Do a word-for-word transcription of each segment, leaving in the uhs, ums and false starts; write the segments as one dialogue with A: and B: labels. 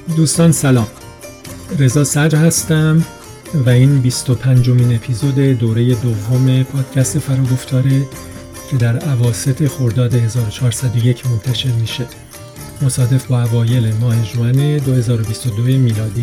A: دوستان سلام، رضا صدر هستم و این بیست و پنجمین اپیزود دوره دوم پادکست فراگفتاره که در اواسط خرداد هزار و چهارصد و یک منتشر میشه، مصادف با اوایل ماه ژوئن دو هزار و بیست و دو میلادی.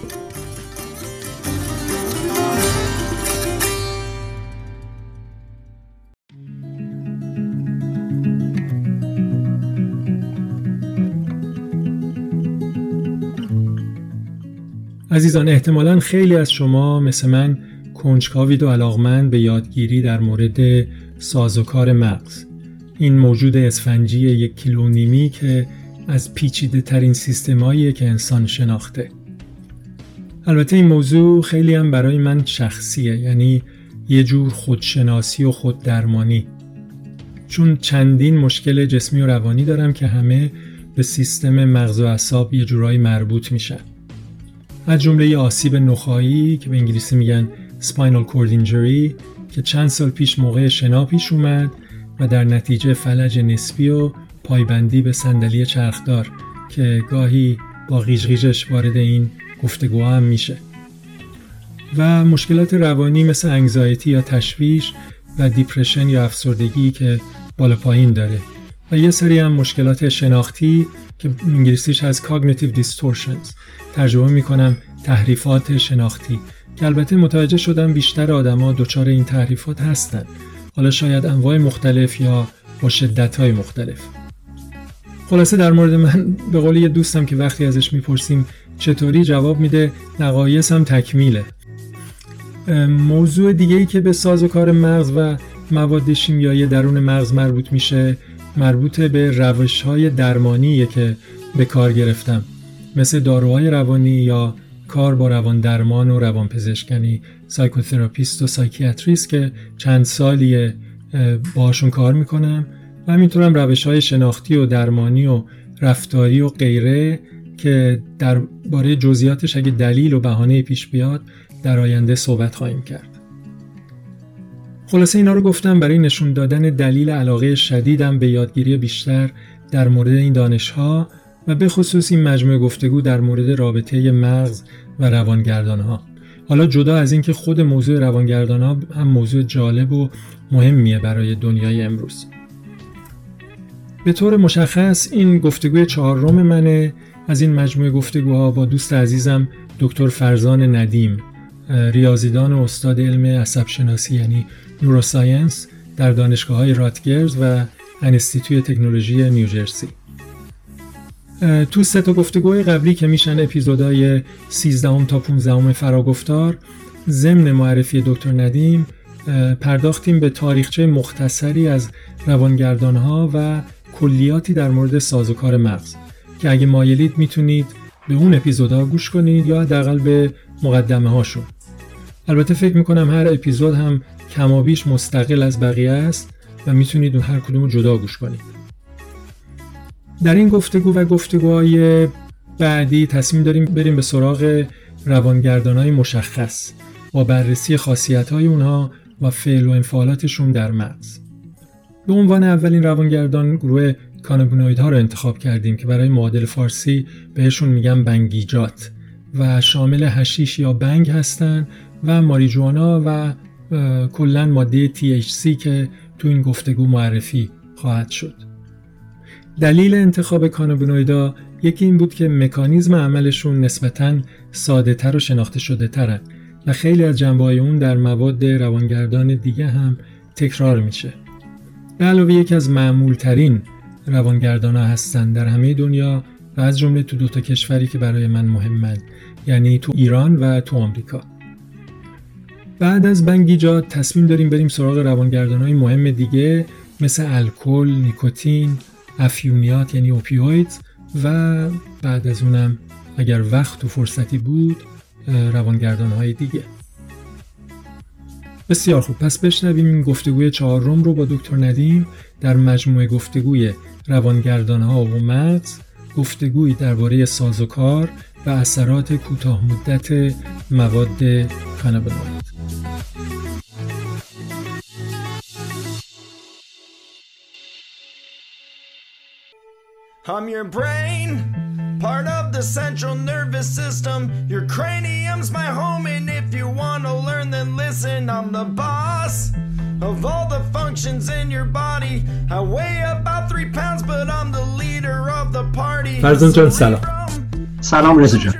A: عزیزان، احتمالاً خیلی از شما مثل من کنجکاوید و علاقمند به یادگیری در مورد سازوکار مغز، این موجود اسفنجی یک کیلو نیمی که از پیچیده ترین سیستماییه که انسان شناخته. البته این موضوع خیلی هم برای من شخصیه، یعنی یه جور خودشناسی و خوددرمانی، چون چندین مشکل جسمی و روانی دارم که همه به سیستم مغز و اعصاب یه جورایی مربوط میشن. از جمله آسیب نخاعی که به انگلیسی میگن spinal cord injury که چند سال پیش موقع شنا پیش اومد و در نتیجه فلج نسبی و پایبندی به صندلی چرخدار که گاهی با غیژ غیژش وارد این گفتگوها هم میشه، و مشکلات روانی مثل انگزایتی یا تشویش و دیپرشن یا افسردگی که بالا پایین داره، و یه سری هم مشکلات شناختی که انگلیسیش هست cognitive distortions، ترجمه میکنم تحریفات شناختی، که البته متوجه شدم بیشتر آدما دچار این تحریفات هستن، حالا شاید انواع مختلف یا با شدت‌های مختلف. خلاصه در مورد من به قول یه دوستم که وقتی ازش میپرسیم چطوری، جواب میده نقایص هم تکمیله. موضوع دیگه‌ای که به سازوکار مغز و مواد شیمیایی درون مغز مربوط میشه، مربوط به روش‌های درمانیه که به کار گرفتم، مثل داروهای روانی یا کار با روان درمان و روان پزشکنی، سایکوتراپیست و سایکیاتریست که چند سالیه باشون کار میکنم، و همینطورم روش‌های شناختی و درمانی و رفتاری و غیره که درباره جزئیاتش اگه دلیل و بهانه پیش بیاد در آینده صحبت خواهیم کرد. خلاصه اینا رو گفتم برای نشون دادن دلیل علاقه شدیدم به یادگیری بیشتر در مورد این دانش‌ها و به خصوص این مجموعه گفتگو در مورد رابطه مغز و روانگردان‌ها. حالا جدا از این که خود موضوع روانگردان‌ها هم موضوع جالب و مهمیه برای دنیای امروز. به طور مشخص این گفتگوی چهارم منه از این مجموعه گفتگوها با دوست عزیزم دکتر فرزان ندیم، ریاضیدان و استاد علم عصب شناسی یعنی نوروساینس در دانشگاه‌های راتگرز و انستیتوی تکنولوژی نیوجرسی. تو سه تا گفتگوهای قبلی که میشن اپیزودهای سیزده تا پانزده فراگفتار، ضمن معرفی دکتر ندیم پرداختیم به تاریخچه مختصری از روانگردان‌ها و کلیاتی در مورد سازوکار مغز که اگه مایلید میتونید به اون اپیزودها گوش کنید یا حداقل به مقدمه هاشون. البته فکر میکنم هر اپیزود هم کمابیش مستقل از بقیه است و میتونید اون هر کدوم رو جدا گوش کنید. در این گفتگو و گفتگوهای بعدی تصمیم داریم بریم به سراغ روانگردان‌های مشخص با بررسی خاصیت‌های اونها و فعل و انفعالاتشون در مغز. به عنوان اولین روانگردان گروه کانابینوئیدها رو انتخاب کردیم که برای معادل فارسی بهشون میگم بنگیجات و شامل حشیش یا بنگ هستن و ماریجوانا و کلاً ماده تی اچ سی که تو این گفتگو معرفی خواهد شد. دلیل انتخاب کانابینوئیدها یکی این بود که مکانیزم عملشون نسبتاً ساده‌تر و شناخته شده ترن و خیلی از جنبه‌های اون در مواد روانگردان دیگه هم تکرار میشه. به علاوه یکی از معمول‌ترین روانگردان‌ها هستن در همه دنیا و از جمله تو دو تا کشوری که برای من مهمن، یعنی تو ایران و تو آمریکا. بعد از بنگیجات تصمیم داریم بریم سراغ روانگردان‌های مهم دیگه مثل الکل، نیکوتین، افیونیات یعنی اوپیوید و بعد از اونم اگر وقت و فرصتی بود روانگردان‌های دیگه. بسیار خوب، پس بشنویم این گفتگوی چهارم رو با دکتر ندیم در مجموعه گفتگوی روانگردان‌ها و مغز، گفتگویی درباره سازوکار و اثرات کوتاه مدت مواد کانابینوئید.
B: I'm your brain, part of the central nervous system. Your cranium's my home, and if you want to learn, then listen. I'm the boss of all the functions in your body. I weigh about three pounds, but I'm the leader of the party.
A: فرزان جان سلام.
C: سلام رضا جان.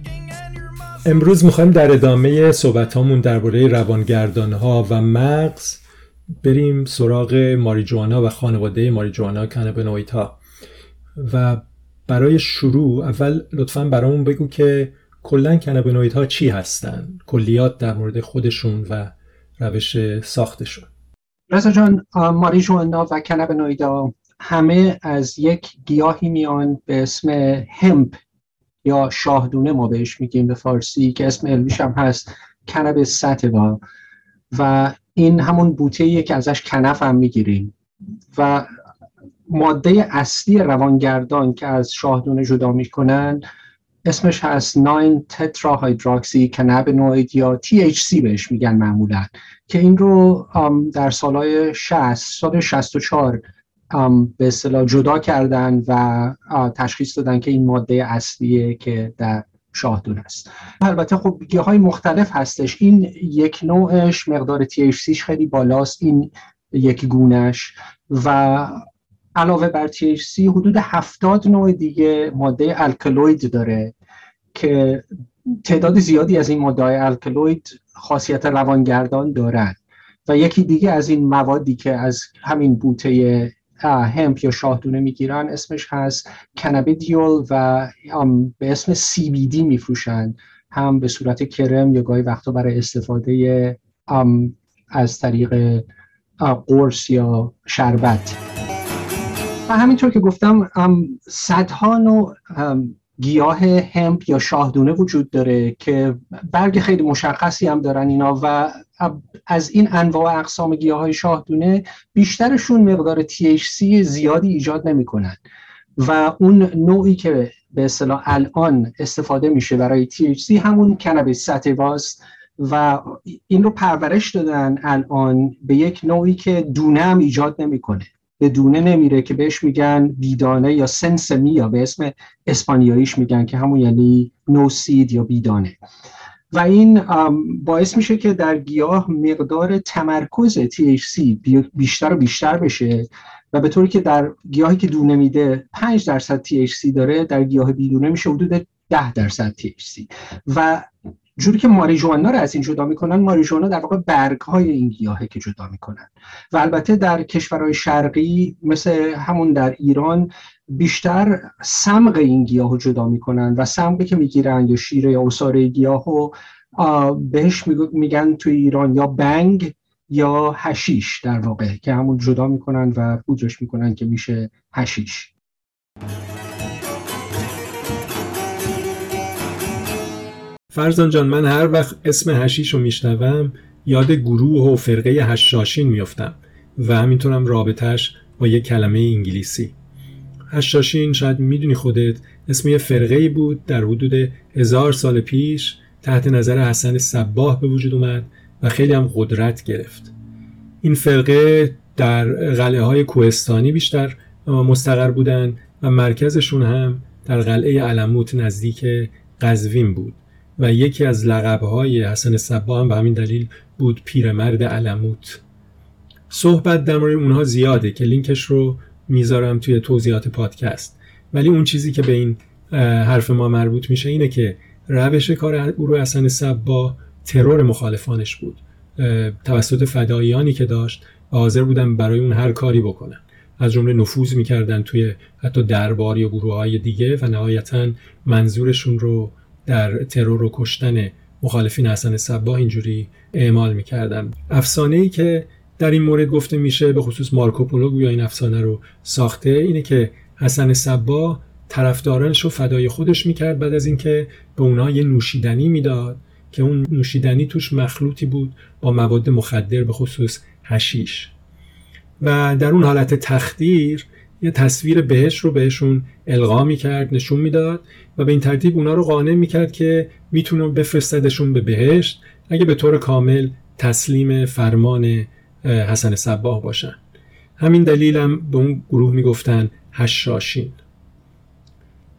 A: امروز میخوایم در ادامه صحبتامون درباره روانگردان‌ها و مغز بریم سراغ ماریجوانا و خانواده ماریجوانا کانابینوئیدها. و برای شروع اول لطفاً برامون بگو که کلاً کانابینوئیدها چی هستن؟ کلیات در مورد خودشون و روش ساختشون.
C: رضا جان، ماریجوانا و کانابینوئیدها همه از یک گیاهی میان به اسم همپ یا شاهدونه، ما بهش میگیم به فارسی، که اسم علمیش هم هست کنابیس ساتیوا، و این همون بوته‌ایه که ازش کنف هم میگیریم. و ماده اصلی روانگردان که از شاهدونه جدا میکنن اسمش هست نه تترا هیدروکسی کنابینوئید یا تی اچ سی بهش میگن معمولا، که این رو در سالهای شصت سال شصت و چهار به اصطلاح جدا کردن و تشخیص دادن که این ماده اصلیه که در شاهدونه است. البته خب گیاهای مختلف هستش. این یک نوعش مقدار تی اچ سیش خیلی بالاست، این یک گونهش، و علاوه بر تی اچ سی حدود هفتاد نوع دیگه ماده الکالوید داره که تعداد زیادی از این ماده الکالوید خاصیت روانگردان دارن. و یکی دیگه از این موادی که از همین بوته همپ یا شاهدونه میگیرن اسمش هست کنابیدیول و به اسم سی بی دی میفروشن، هم به صورت کرم یا گاهی وقتا برای استفاده از طریق قرص یا شربت. و همینطور که گفتم صدها نوع گیاه همپ یا شاهدونه وجود داره که برگ خیلی مشخصی هم دارن اینا، و از این انواع اقسام گیاهای شاهدونه بیشترشون مقدار تی اچ سی زیادی ایجاد نمی کنن، و اون نوعی که به اصطلاح الان استفاده میشه برای تی اچ سی همون کنابیس ساتیواست، و این رو پرورش دادن الان به یک نوعی که دونه هم ایجاد نمی کنه، به دونه نمیره، که بهش میگن بیدانه یا سنسمیا به اسم اسپانیاییش میگن، که همون یعنی نو سید یا بیدانه. و این باعث میشه که در گیاه مقدار تمرکز تی اچ سی بیشتر و بیشتر بشه، و به طوری که در گیاهی که دونه میده پنج درصد تی اچ سی داره، در گیاه بیدونه میشه حدود ده درصد تی اچ سی. و جوری که ماریجوانا رو از این جدا میکنن، ماریجوانا در واقع برگ‌های این گیاهه که جدا میکنن. و البته در کشورهای شرقی مثل همون در ایران بیشتر صمغ این گیاه رو جدا میکنن، و صمغی که میگیرن یا شیره یا عصاره گیاه رو بهش میگن توی ایران یا بنگ یا حشیش در واقع، که همون جدا میکنن و پودرش میکنن که میشه حشیش.
A: فرزان جان، من هر وقت اسم حشیش رو میشنوم یاد گروه و فرقه حشاشین میافتم و همینطورم رابطهش با یک کلمه انگلیسی. حشاشین شاید میدونی خودت اسم یه فرقه‌ای بود در حدود هزار سال پیش تحت نظر حسن صباح به وجود اومد و خیلی هم قدرت گرفت. این فرقه در قلعه‌های کوهستانی بیشتر مستقر بودن و مرکزشون هم در قلعه علموت نزدیک قزوین بود و یکی از لقب‌های حسن صباح هم به همین دلیل بود پیرمرد علموت. صحبت در مورد اونها زیاده که لینکش رو میذارم توی توضیحات پادکست، ولی اون چیزی که به این حرف ما مربوط میشه اینه که روش کار گروه حسن صباح ترور مخالفانش بود توسط فداییانی که داشت و حاضر بودن برای اون هر کاری بکنن، از جمله نفوذ میکردن توی حتی دربار یا گروه‌های دیگه و نهایتاً منظورشون رو در ترور و کشتن مخالفین حسن صباح اینجوری اعمال میکردن. افسانه‌ای که در این مورد گفته میشه، به خصوص مارکوپولو گویا این افسانه رو ساخته، اینه که حسن صباح طرفدارانش رو فدای خودش میکرد بعد از اینکه به اونها یه نوشیدنی میداد که اون نوشیدنی توش مخلوطی بود با مواد مخدر، به خصوص حشیش، و در اون حالت تخدیر یه تصویر بهشت رو بهشون القا میکرد، نشون میداد و به این ترتیب اونا رو قانع میکرد که میتونه بفرستدشون به بهشت اگه به طور کامل تسلیم فرمان حسن صباح باشن. همین دلیل هم به اون گروه میگفتن حشاشین.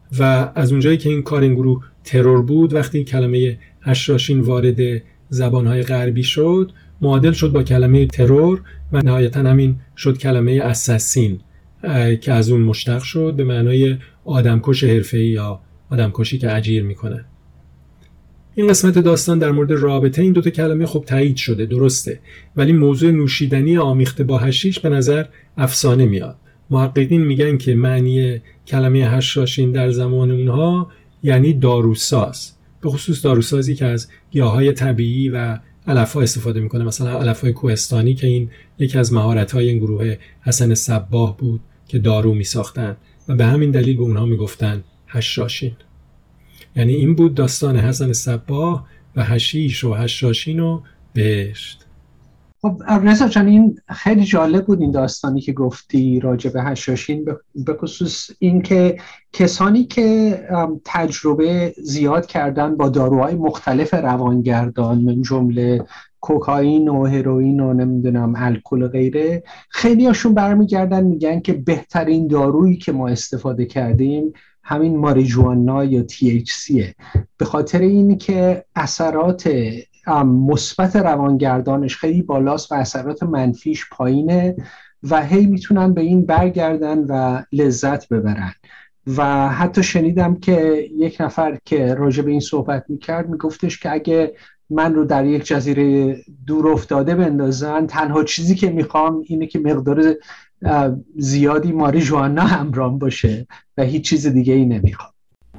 A: و از اونجایی که این کار این گروه ترور بود، وقتی کلمه هشاشین وارد زبانهای غربی شد معادل شد با کلمه ترور و نهایتا همین شد کلمه اساسین که از اون مشتق شد به معنای آدمکش حرفه‌ای یا آدمکشی که اجیر میکنه. این قسمت داستان در مورد رابطه این دوتا کلمه خب تایید شده، درسته، ولی موضوع نوشیدنی آمیخته با حشیش به نظر افسانه میاد. محققین میگن که معنی کلمه حشاشین در زمان اونها یعنی داروساز، به خصوص داروسازی که از گیاهای طبیعی و علف‌ها استفاده میکنه، مثلا علف‌های کوهستانی که این یکی از مهارت‌های این گروه حسن صباح بود که دارو میساختن و به همین دلیل به اونها میگفتن حشاشین. یعنی این بود داستان حسن صباح و حشیش و حشاشین و بهشت.
C: خب رضا جان، این خیلی جالب بود این داستانی که گفتی راجع به حشاشین، به خصوص این که کسانی که تجربه زیاد کردن با داروهای مختلف روانگردان من جمله کوکائین و هروئین و نمیدونم الکل و غیره، خیلی هاشون برمیگردن میگن که بهترین دارویی که ما استفاده کردیم همین ماریجوانا یا تی اچ سیه، به خاطر اینی که اثرات مثبت روانگردانش خیلی بالاست و اثرات منفیش پایینه و هی میتونن به این برگردن و لذت ببرن. و حتی شنیدم که یک نفر که راجع به این صحبت میکرد میگفتش که اگه من رو در یک جزیره دور افتاده بندازن، تنها چیزی که میخوام اینه که مقدار زیادی ماریجوانا همراهم باشه و هیچ چیز دیگه ای نمیخوام.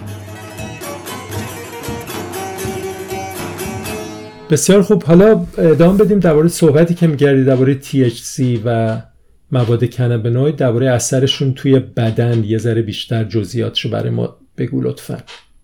A: بسیار خوب، حالا ادامه بدیم درباره صحبتی که می‌کردی درباره تی اچ سی و مواد کنابینوئید، درباره اثرشون توی بدن یه ذره بیشتر جزئیاتشو برای ما بگو لطفاً.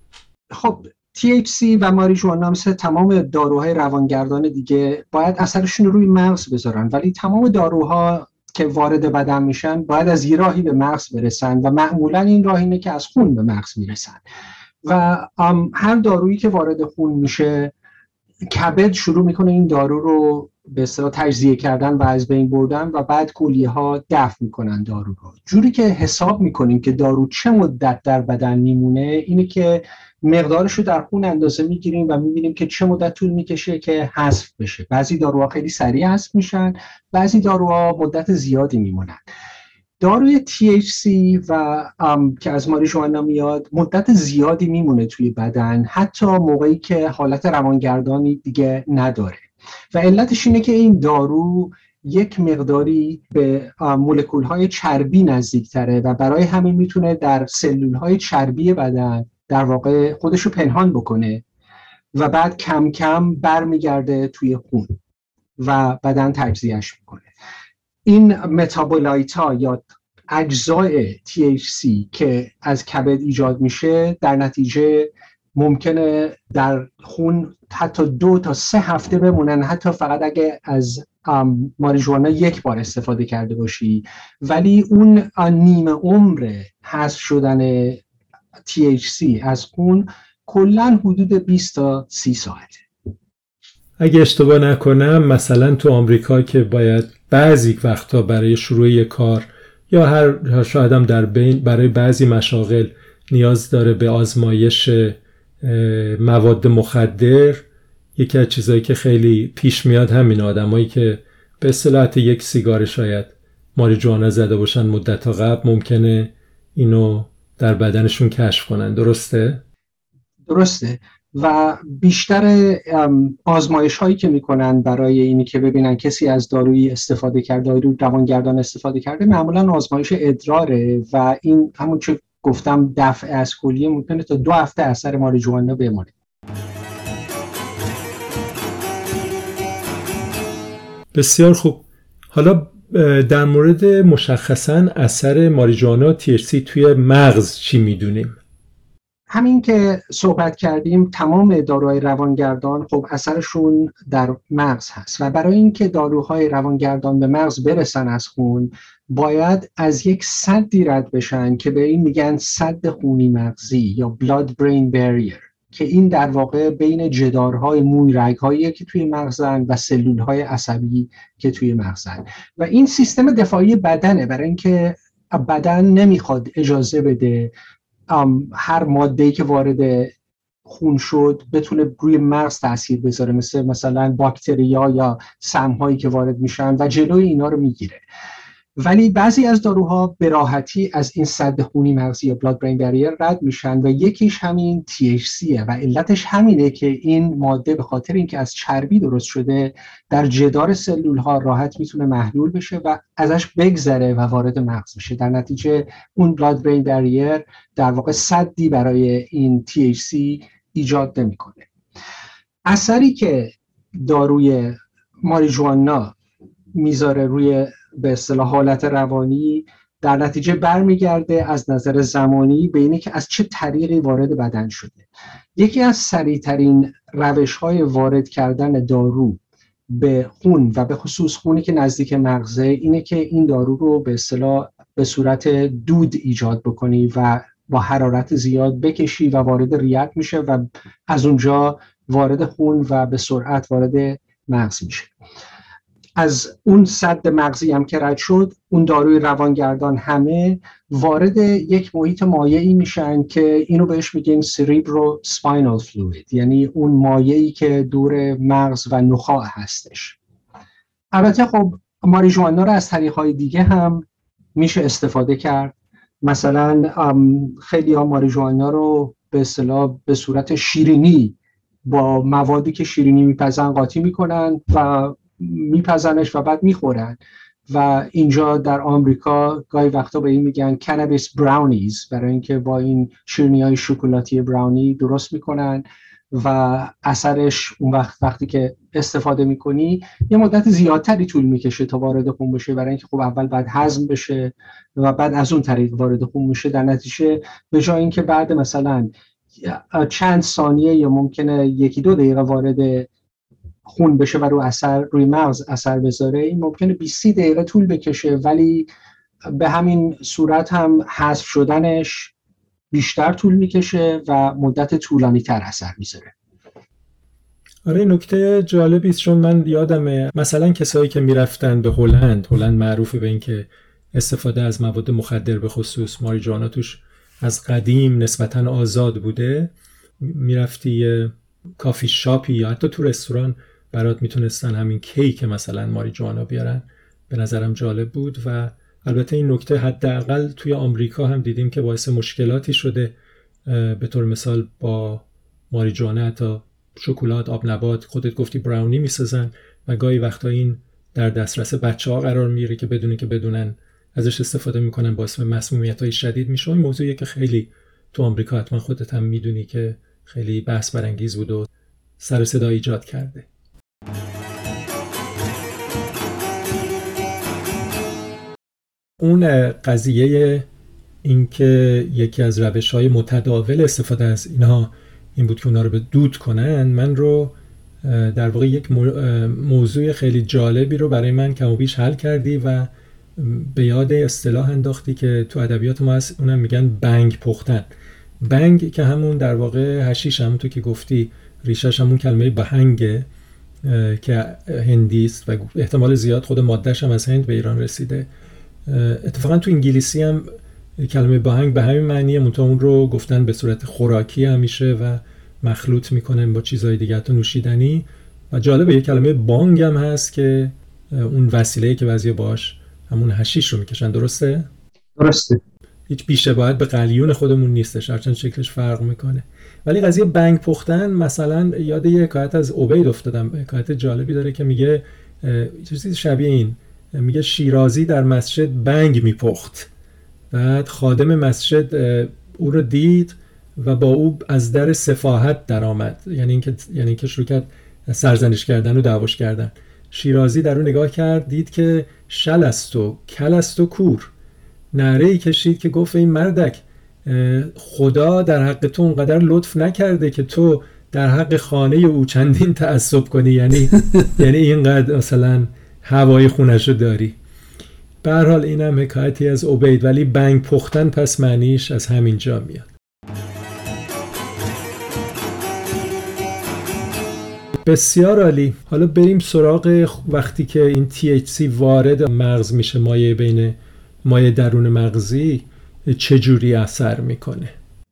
C: خب تی اچ سی و ماریجوانا مثل تمام داروهای روانگردان دیگه باید اثرشون رو روی مغز بذارن، ولی تمام داروها که وارد بدن میشن باید از یه راهی به مغز برسن و معمولاً این راه اینه که از خون به مغز میرسن و هر دارویی که وارد خون میشه کبد شروع میکنه این دارو رو به اصطلاح تجزیه کردن و از بین بردن و بعد کلیه ها دفع میکنن دارو رو. جوری که حساب میکنیم که دارو چه مدت در بدن میمونه اینه که مقدارش رو در خون اندازه میگیریم و میبینیم که چه مدت طول میکشه که حذف بشه. بعضی داروها خیلی سریع حذف میشن، بعضی داروها مدت زیادی میمونن. داروی تی اچ سی و که از ماریجوانا میاد مدت زیادی میمونه توی بدن، حتی موقعی که حالت روانگردانی دیگه نداره و علتش اینه که این دارو یک مقداری به مولکول‌های چربی نزدیک‌تره و برای همین میتونه در سلول‌های چربی بدن در واقع خودشو پنهان بکنه و بعد کم کم برمیگرده توی خون و بدن تجزیهش میکنه. این متابولایت ها یا اجزای تی اچ سی که از کبد ایجاد میشه در نتیجه ممکنه در خون حتی دو تا سه هفته بمونن، حتی فقط اگه از ماریجوانا یک بار استفاده کرده باشی، ولی اون نیمه عمر حذف شدن تی اچ سی از خون کلاً حدود بیست تا سی ساعته.
A: اگه اشتباه نکنم مثلا تو آمریکا که باید بعضی وقتا برای شروع یک کار یا هر شاید هم در بین برای بعضی مشاغل نیاز داره به آزمایش مواد مخدر، یکی از چیزایی که خیلی پیش میاد همین آدمایی که به اصطلاح یک سیگار شاید ماریجوانا زده باشن مدت قبل ممکنه اینو در بدنشون کشف کنن. درسته؟
C: درسته و بیشتر آزمایش هایی که میکنن برای اینی که ببینن کسی از دارویی استفاده کرده، داروی روانگردان استفاده کرده، معمولا آزمایش ادراره و این همون چه گفتم دفع از کلیه ممکنه تا دو هفته اثر ماریجوانا بمونه.
A: بسیار خوب. حالا در مورد مشخصاً اثر ماریجوانا تی اچ سی توی مغز چی میدونیم؟
C: همین که صحبت کردیم تمام داروهای روانگردان خب اثرشون در مغز هست و برای اینکه داروهای روانگردان به مغز برسن از خون باید از یک سدی رد بشن که به این میگن سد خونی مغزی یا blood brain barrier که این در واقع بین جدارهای موی رگ‌هایی که توی مغزن و سلول‌های عصبی که توی مغزن و این سیستم دفاعی بدنه برای اینکه بدن نمیخواد اجازه بده هر ماده‌ای که وارد خون شد بتونه روی مغز تاثیر بذاره، مثل مثلا باکتریا یا سم‌هایی که وارد میشن و جلوی اینا رو میگیره. ولی بعضی از داروها به راحتی از این سد خونی مغزی یا بلاد برین بریر رد میشن و یکیش همین تی اچ سیه و علتش همینه که این ماده به خاطر اینکه از چربی درست شده در جدار سلول ها راحت میتونه محلول بشه و ازش بگذره و وارد مغز بشه. در نتیجه اون بلاد برین بریر در واقع سدی برای این تی اچ سی ایجاد نمیکنه. اثری که داروی ماریجوانا میذاره روی به اصطلاح حالت روانی در نتیجه برمیگرده از نظر زمانی به اینه که از چه طریقی وارد بدن شده. یکی از سریعترین روش‌های وارد کردن دارو به خون و به خصوص خونی که نزدیک مغزه اینه که این دارو رو به اصطلاح به صورت دود ایجاد بکنی و با حرارت زیاد بکشی و وارد ریت میشه و از اونجا وارد خون و به سرعت وارد مغز میشه. از اون سد مغزی هم که رد شد، اون داروی روانگردان همه وارد یک محیط مایعی میشن که اینو بهش میگیم سریبرو سپاینال فلوید، یعنی اون مایعی که دور مغز و نخاع هستش. البته خب ماریجوانا رو از طریق‌های دیگه هم میشه استفاده کرد. مثلا خیلی ها ماریجوانا رو به اصطلاح به صورت شیرینی با موادی که شیرینی میپزن قاطی میکنن و میپزنش و بعد میخورن و اینجا در آمریکا گاهی وقتا به این میگن کانابیس براونیز، برای اینکه با این شیرینی‌های شکلاتی براونی درست میکنن و اثرش اون وقت وقتی که استفاده میکنی یه مدت زیادتری طول میکشه تا وارد خون بشه، برای اینکه خب اول بعد هضم بشه و بعد از اون طریق وارد خون میشه. در نتیجه به جای اینکه بعد مثلا چند ثانیه یا ممکنه یکی دو دقیقه وارد خون بشه و رو اثر روی مغز اثر بذاره، این ممکنه بیست دقیقه طول بکشه، ولی به همین صورت هم حذف شدنش بیشتر طول میکشه و مدت طولانی تر اثر میذاره.
A: آره، نکته جالبی است، چون من یادمه مثلا کسایی که میرفتن به هلند، هلند معروفه به این که استفاده از مواد مخدر به خصوص ماریجوانا توش از قدیم نسبتاً آزاد بوده، میرفتی کافی شاپی یا حتی تو رستوران برات میتونستن همین کیک مثلا ماریجوانا بیارن. به نظرم جالب بود. و البته این نکته حداقل توی آمریکا هم دیدیم که باعث مشکلاتی شده. به طور مثال با ماریجوانا حتی شکلات، آب نبات، خودت گفتی براونی میسازن و گاهی وقتا این در دسترس بچه‌ها قرار میگیره که بدونی که بدونن ازش استفاده میکنن، باعث مسمومیت‌های شدید میشه. این موضوعیه که خیلی تو آمریکا حتما خودت هم میدونی که خیلی بحث برانگیز بود و سر و صدا ایجاد کرده. اون قضیه این که یکی از روش‌های متداول استفاده از اینها این بود که اونا رو به دود کنن، من رو در واقع یک موضوع خیلی جالبی رو برای من کم و بیش حل کردی و به یاد اصطلاح انداختی که تو ادبیات ما هست، اونم میگن بنگ پختن. بنگ که همون در واقع حشیش، همون تو که گفتی ریشش همون کلمه بهنگه که هندی است و احتمال زیاد خود مادهش هم از هند به ایران رسیده. اتفاقا تو انگلیسی هم کلمه بهنگ به همین معنیه، منتها اون رو گفتن به صورت خوراکی همیشه و مخلوط میکنن با چیزهای دیگه، تا نوشیدنی. و جالبه یه کلمه بانگ هم هست که اون وسیله‌ای که بعضیا باش همون حشیش رو میکشن. درسته؟
C: درسته.
A: هیچ بی‌شباهت به قلیون خودمون نیستش، هرچند شکلش فرق میکنه. ولی قضیه بنگ پختن، مثلا یاد یه حکایت از عبید افتادم، حکایت جالبی داره که میگه چیزی شبیه این، میگه شیرازی در مسجد بنگ میپخت، بعد خادم مسجد او رو دید و با او از در سفاهت در آمد، یعنی اینکه یعنی اینکه شروع کرد سرزنش کردن و دعواش کردن. شیرازی در اون نگاه کرد، دید که شل است و کل است و کور. نعره‌ای کشید که گفت این مردک، خدا در حق تو اونقدر لطف نکرده که تو در حق خانه او چندین تعصب کنی، یعنی یعنی اینقدر مثلا هوای خونش رو داری. به هر حال اینم حکایتی از عبید، ولی بنگ پختن پس معنیش از همین جا میاد. بسیار عالی. حالا بریم سراغ وقتی که این تی اچ سی وارد مغز میشه، مایع بین مایع درون مغزی چجوری اثر میکنه.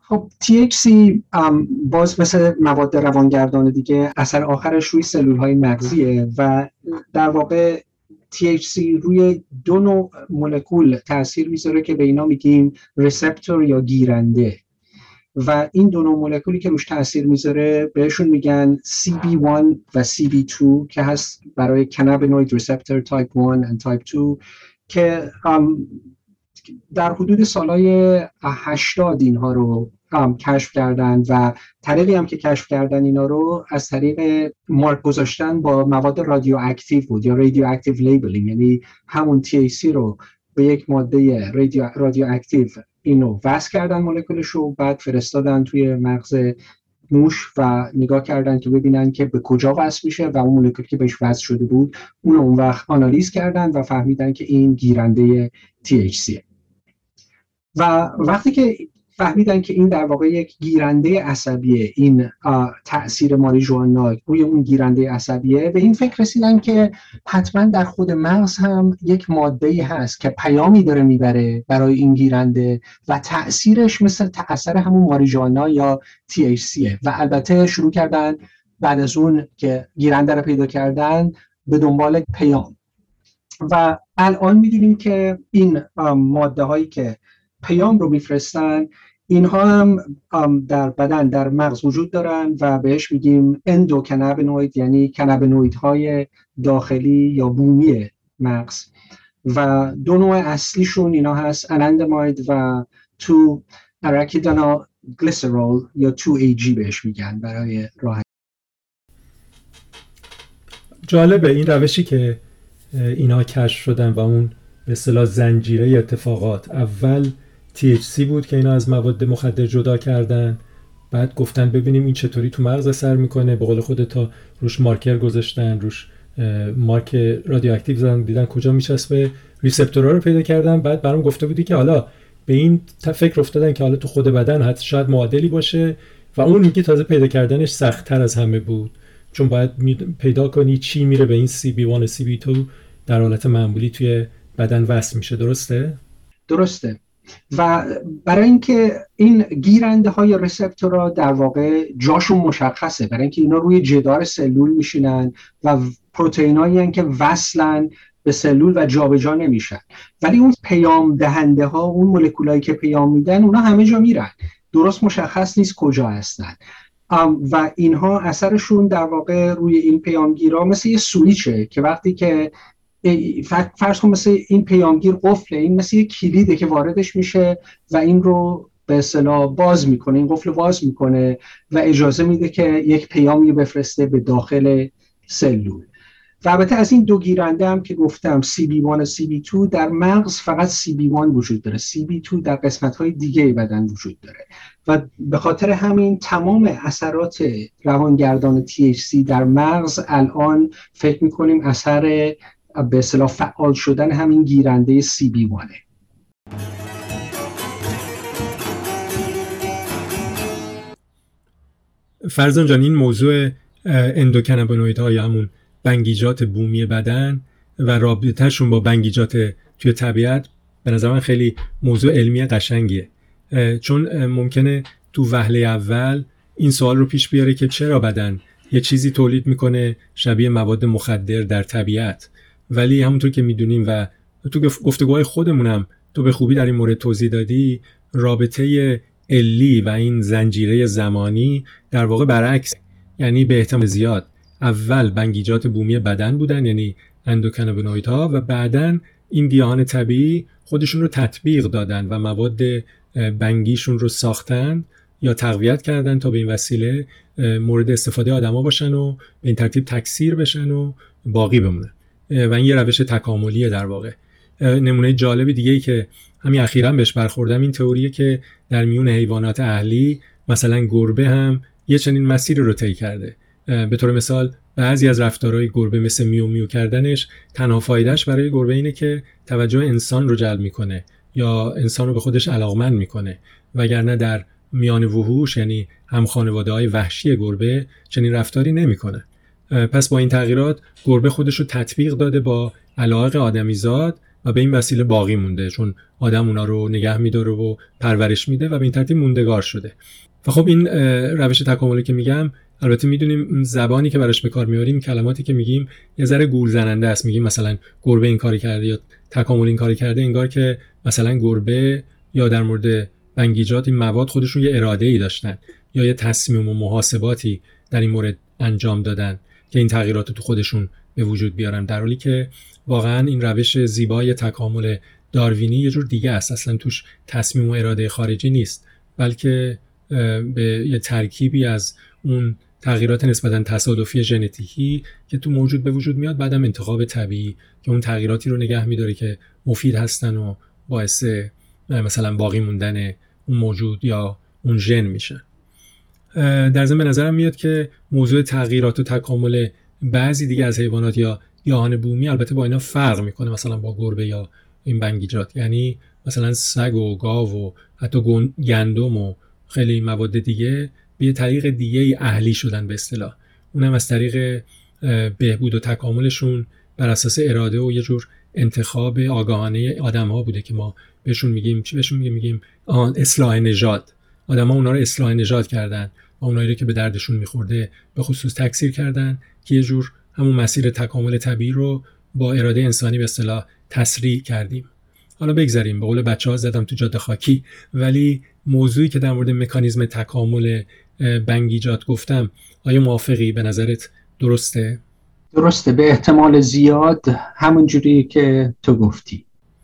C: خب تی اچ سی باز مثل مواد روانگردان دیگه اثر آخرش روی سلول های مغزیه و در واقع تی اچ سی روی دو نوع مولکول تاثیر میذاره که به اینا میگیم ریسپتور یا گیرنده و این دو نوع مولکولی که روش تاثیر میذاره بهشون میگن سی بی وان و سی بی تو که هست برای کانابینوید ریسپتور تایپ وان و تایپ تو که در حدود سالهای هشتاد اینها رو هم کشف کردن و طریقی هم که کشف کردن اینا رو از طریق مارک گذاشتن با مواد رادیواکتیو بود یا رادیواکتیو لیبلینگ، یعنی همون تی اچ سی رو به یک ماده رادیواکتیو اینو وصل کردن مولکولش رو، بعد فرستادن توی مغز موش و نگاه کردن که ببینن که به کجا وصل میشه و اون مولکولی که بهش وصل شده بود اون اون وقت آنالیز کردن و فهمیدن که این گیرنده تی اچ سی و وقتی که فهمیدن که این در واقع یک گیرنده عصبیه، این تأثیر ماریجوانا روی اون گیرنده عصبیه، به این فکر رسیدن که حتما در خود مغز هم یک ماده‌ای هست که پیامی داره میبره برای این گیرنده و تأثیرش مثل تأثیر همون ماریجوانا یا تی اچ سی و البته شروع کردن بعد از اون که گیرنده رو پیدا کردن به دنبال پیام و الان میدونیم که این ماده هایی که پیام رو میفرستن اینها هم در بدن در مغز وجود دارن و بهش میگیم اندوکانابینوید، یعنی کانابینویدهای داخلی یا بومی مغز و دو نوع اصلیشون اینا هست انانداماید و تو اراکیدونال گلیسرول یا تو ای جی بهش میگن برای راحت.
A: جالبه این روشی که اینا کشف شدن و اون به اصطلاح زنجیره اتفاقات، اول تی اچ سی بود که اینا از مواد مخدر جدا کردن، بعد گفتن ببینیم این چطوری تو مغز اثر میکنه، به قول خودت تا روش مارکر گذاشتن، روش مارک رادیواکتیو زدن، دیدن کجا میچسبه، ریسپتورها رو پیدا کردن. بعد برام گفته بودی که حالا به این فکر افتادن که حالا تو خود بدن حتی شاید معادلی باشه و اون میگه تازه پیدا کردنش سخت‌تر از همه بود، چون باید پیدا کنی چی میره به این سی بی وان سی بی تو در حالت معمولی توی بدن وصل میشه. درسته؟
C: درسته. و برای اینکه این گیرنده های ریسپتورها در واقع جاشون مشخصه، برای اینکه اینا روی جدار سلول میشینن و پروتئینایی هستن که وصلن به سلول و جابجا نمیشن، ولی اون پیام دهنده ها، اون مولکولایی که پیام میدن، اونا همه جا میرن، درست مشخص نیست کجا هستن و اینها اثرشون در واقع روی این پیامگیرها مثل یه سویچه که وقتی که فرض کن مثل این پیامگیر قفله، این مثل یک کلیده که واردش میشه و این رو به اصطلاح باز میکنه، این قفل باز میکنه و اجازه میده که یک پیامی بفرسته به داخل سلول. و البته از این دو گیرنده هم که گفتم سی بی وان و سی بی تو در مغز فقط سی بی وان وجود داره، سی بی تو در قسمت‌های دیگه بدن وجود داره و به خاطر همین تمام اثرات روانگردان تی اچ سی در مغز الان فکر میکنیم اثر به اصطلاح فعال شدن همین گیرنده سی بی وانه.
A: فرزان جان، این موضوع اندوکانابینویدها یا همون بنگیجات بومی بدن و رابطه‌شون با بنگیجات توی طبیعت به نظر من خیلی موضوع علمی قشنگیه، چون ممکنه تو وهله اول این سوال رو پیش بیاره که چرا بدن یه چیزی تولید میکنه شبیه مواد مخدر در طبیعت، ولی همونطور که میدونیم و تو گفتگوهای خودمونم تو به خوبی در این مورد توضیح دادی، رابطه علی و این زنجیره زمانی در واقع برعکس، یعنی به احتمال زیاد اول بنگیجات بومی بدن بودن، یعنی اندوکانابینویدها، و بعدن این گیاهان طبیعی خودشون رو تطبیق دادن و مواد بنگیشون رو ساختن یا تقویت کردن تا به این وسیله مورد استفاده آدما باشن و به این ترتیب تکثیر بشن و باقی بمونن و این یه روش تکاملیه در واقع. نمونه جالب دیگه ای که همین اخیراً بهش برخوردم این تئوریه که در میون حیوانات اهلی مثلا گربه هم یه چنین مسیر رو طی کرده. به طور مثال بعضی از رفتارهای گربه مثل میو میو کردنش تنها فایدهش برای گربه اینه که توجه انسان رو جلب میکنه یا انسان رو به خودش علاقمند میکنه، وگرنه در میان وحوش یعنی هم خانواده‌های وحشی گربه چنین رفتاری نمیکنه. پس با این تغییرات گربه خودش رو تطبیق داده با علایق آدمیزاد و به این وسیله باقی مونده، چون آدم اونا رو نگه می‌داره و پرورش میده و به این ترتیب موندگار شده. و خب این روش تکاملی که میگم، البته میدونیم زبانی که براش به کار میاریم، کلماتی که میگیم یه ذره گول زننده است. میگیم مثلا گربه این کاری کرده یا تکامل این کاری کرده، انگار که مثلا گربه یا در مورد بنگیجات این مواد خودشون یه اراده‌ای داشتن یا یه تصمیم و محاسباتی در این مورد انجام دادن که این تغییرات رو تو خودشون به وجود بیارن، در حالی که واقعا این روش زیبای تکامل داروینی یه جور دیگه است. اصلا توش تصمیم و اراده خارجی نیست، بلکه به یه ترکیبی از اون تغییرات نسبتاً تصادفی ژنتیکی که تو موجود به وجود میاد، بعدم انتخاب طبیعی که اون تغییراتی رو نگه می‌داره که مفید هستن و باعث مثلا باقی موندن اون موجود یا اون ژن میشن. در ضمن به نظرم میاد که موضوع تغییرات و تکامل بعضی دیگه از حیوانات یا گیاهان بومی البته با اینا فرق میکنه، مثلا با گربه یا این بنگیجات. یعنی مثلا سگ و گاو و حتی گندم و خیلی مواد دیگه به یه طریق دیگه اهلی شدن به اصطلاح، اونم از طریق بهبود و تکاملشون بر اساس اراده و یه جور انتخاب آگاهانه آدم‌ها بوده که ما بهشون میگیم چی بهشون میگیم میگیم اصلاح نژاد. آدم‌ها اونا رو اصلاح نژاد کردن و اونایی رو که به دردشون میخورده به خصوص تکثیر کردن که یه جور همون مسیر تکامل طبیعی رو با اراده انسانی به اصطلاح تسریع کردیم. حالا بگذاریم، به قول بچه‌ها زدم تو جاده خاکی، ولی موضوعی که در مورد مکانیزم تکامل بنگیجات گفتم، آیا موافقی؟ به نظرت درسته؟
C: درسته، به احتمال زیاد همون جوری که تو گفتی.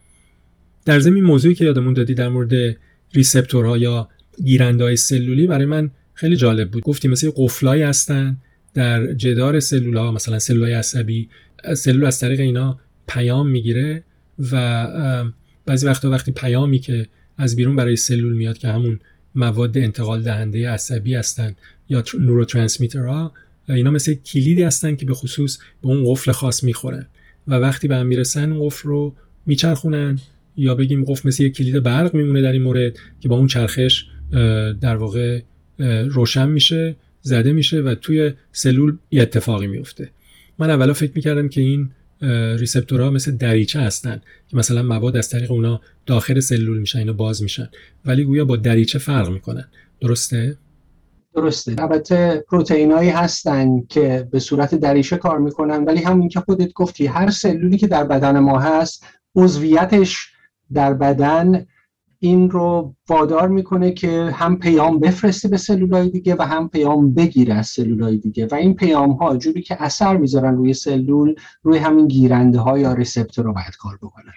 A: در ضمن موضوعی که یادمون دادی در مورد ریسپتورها یا گیرنده‌های سلولی برای من خیلی جالب بود. گفتی مثل قفلایی هستن در جدار سلول‌ها، مثلا سلولای عصبی، سلول از طریق اینا پیام میگیره و بعضی وقتا وقتی پیامی که از بیرون برای سلول میاد که همون مواد انتقال دهنده عصبی هستن یا نوروترانسمیترها، اینا مثل کلیدی هستن که به خصوص به اون قفل خاص میخورن و وقتی به هم میرسن اون قفل رو میچرخونن، یا بگیم قفل مثل یک کلید برق میمونه در این مورد که با اون چرخش در واقع روشن میشه، زده میشه و توی سلول یه اتفاقی میفته. من اولا فکر میکردم که این ریسپتورها مثل دریچه هستن که مثلا مواد از طریق اونا داخل سلول میشن، اینا باز میشن، ولی گویا با دریچه فرق میکنن. درسته؟
C: درسته. البته پروتئینایی هستن که به صورت دریچه کار میکنن، ولی همین که خودت گفتی هر سلولی که در بدن ما هست عضویتش در بدن این رو وادار میکنه که هم پیام بفرسته به سلولای دیگه و هم پیام بگیره از سلولای دیگه و این پیام ها جوری که اثر میذارن روی سلول، روی همین گیرنده ها یا ریسپتور رو باید کار بکنن.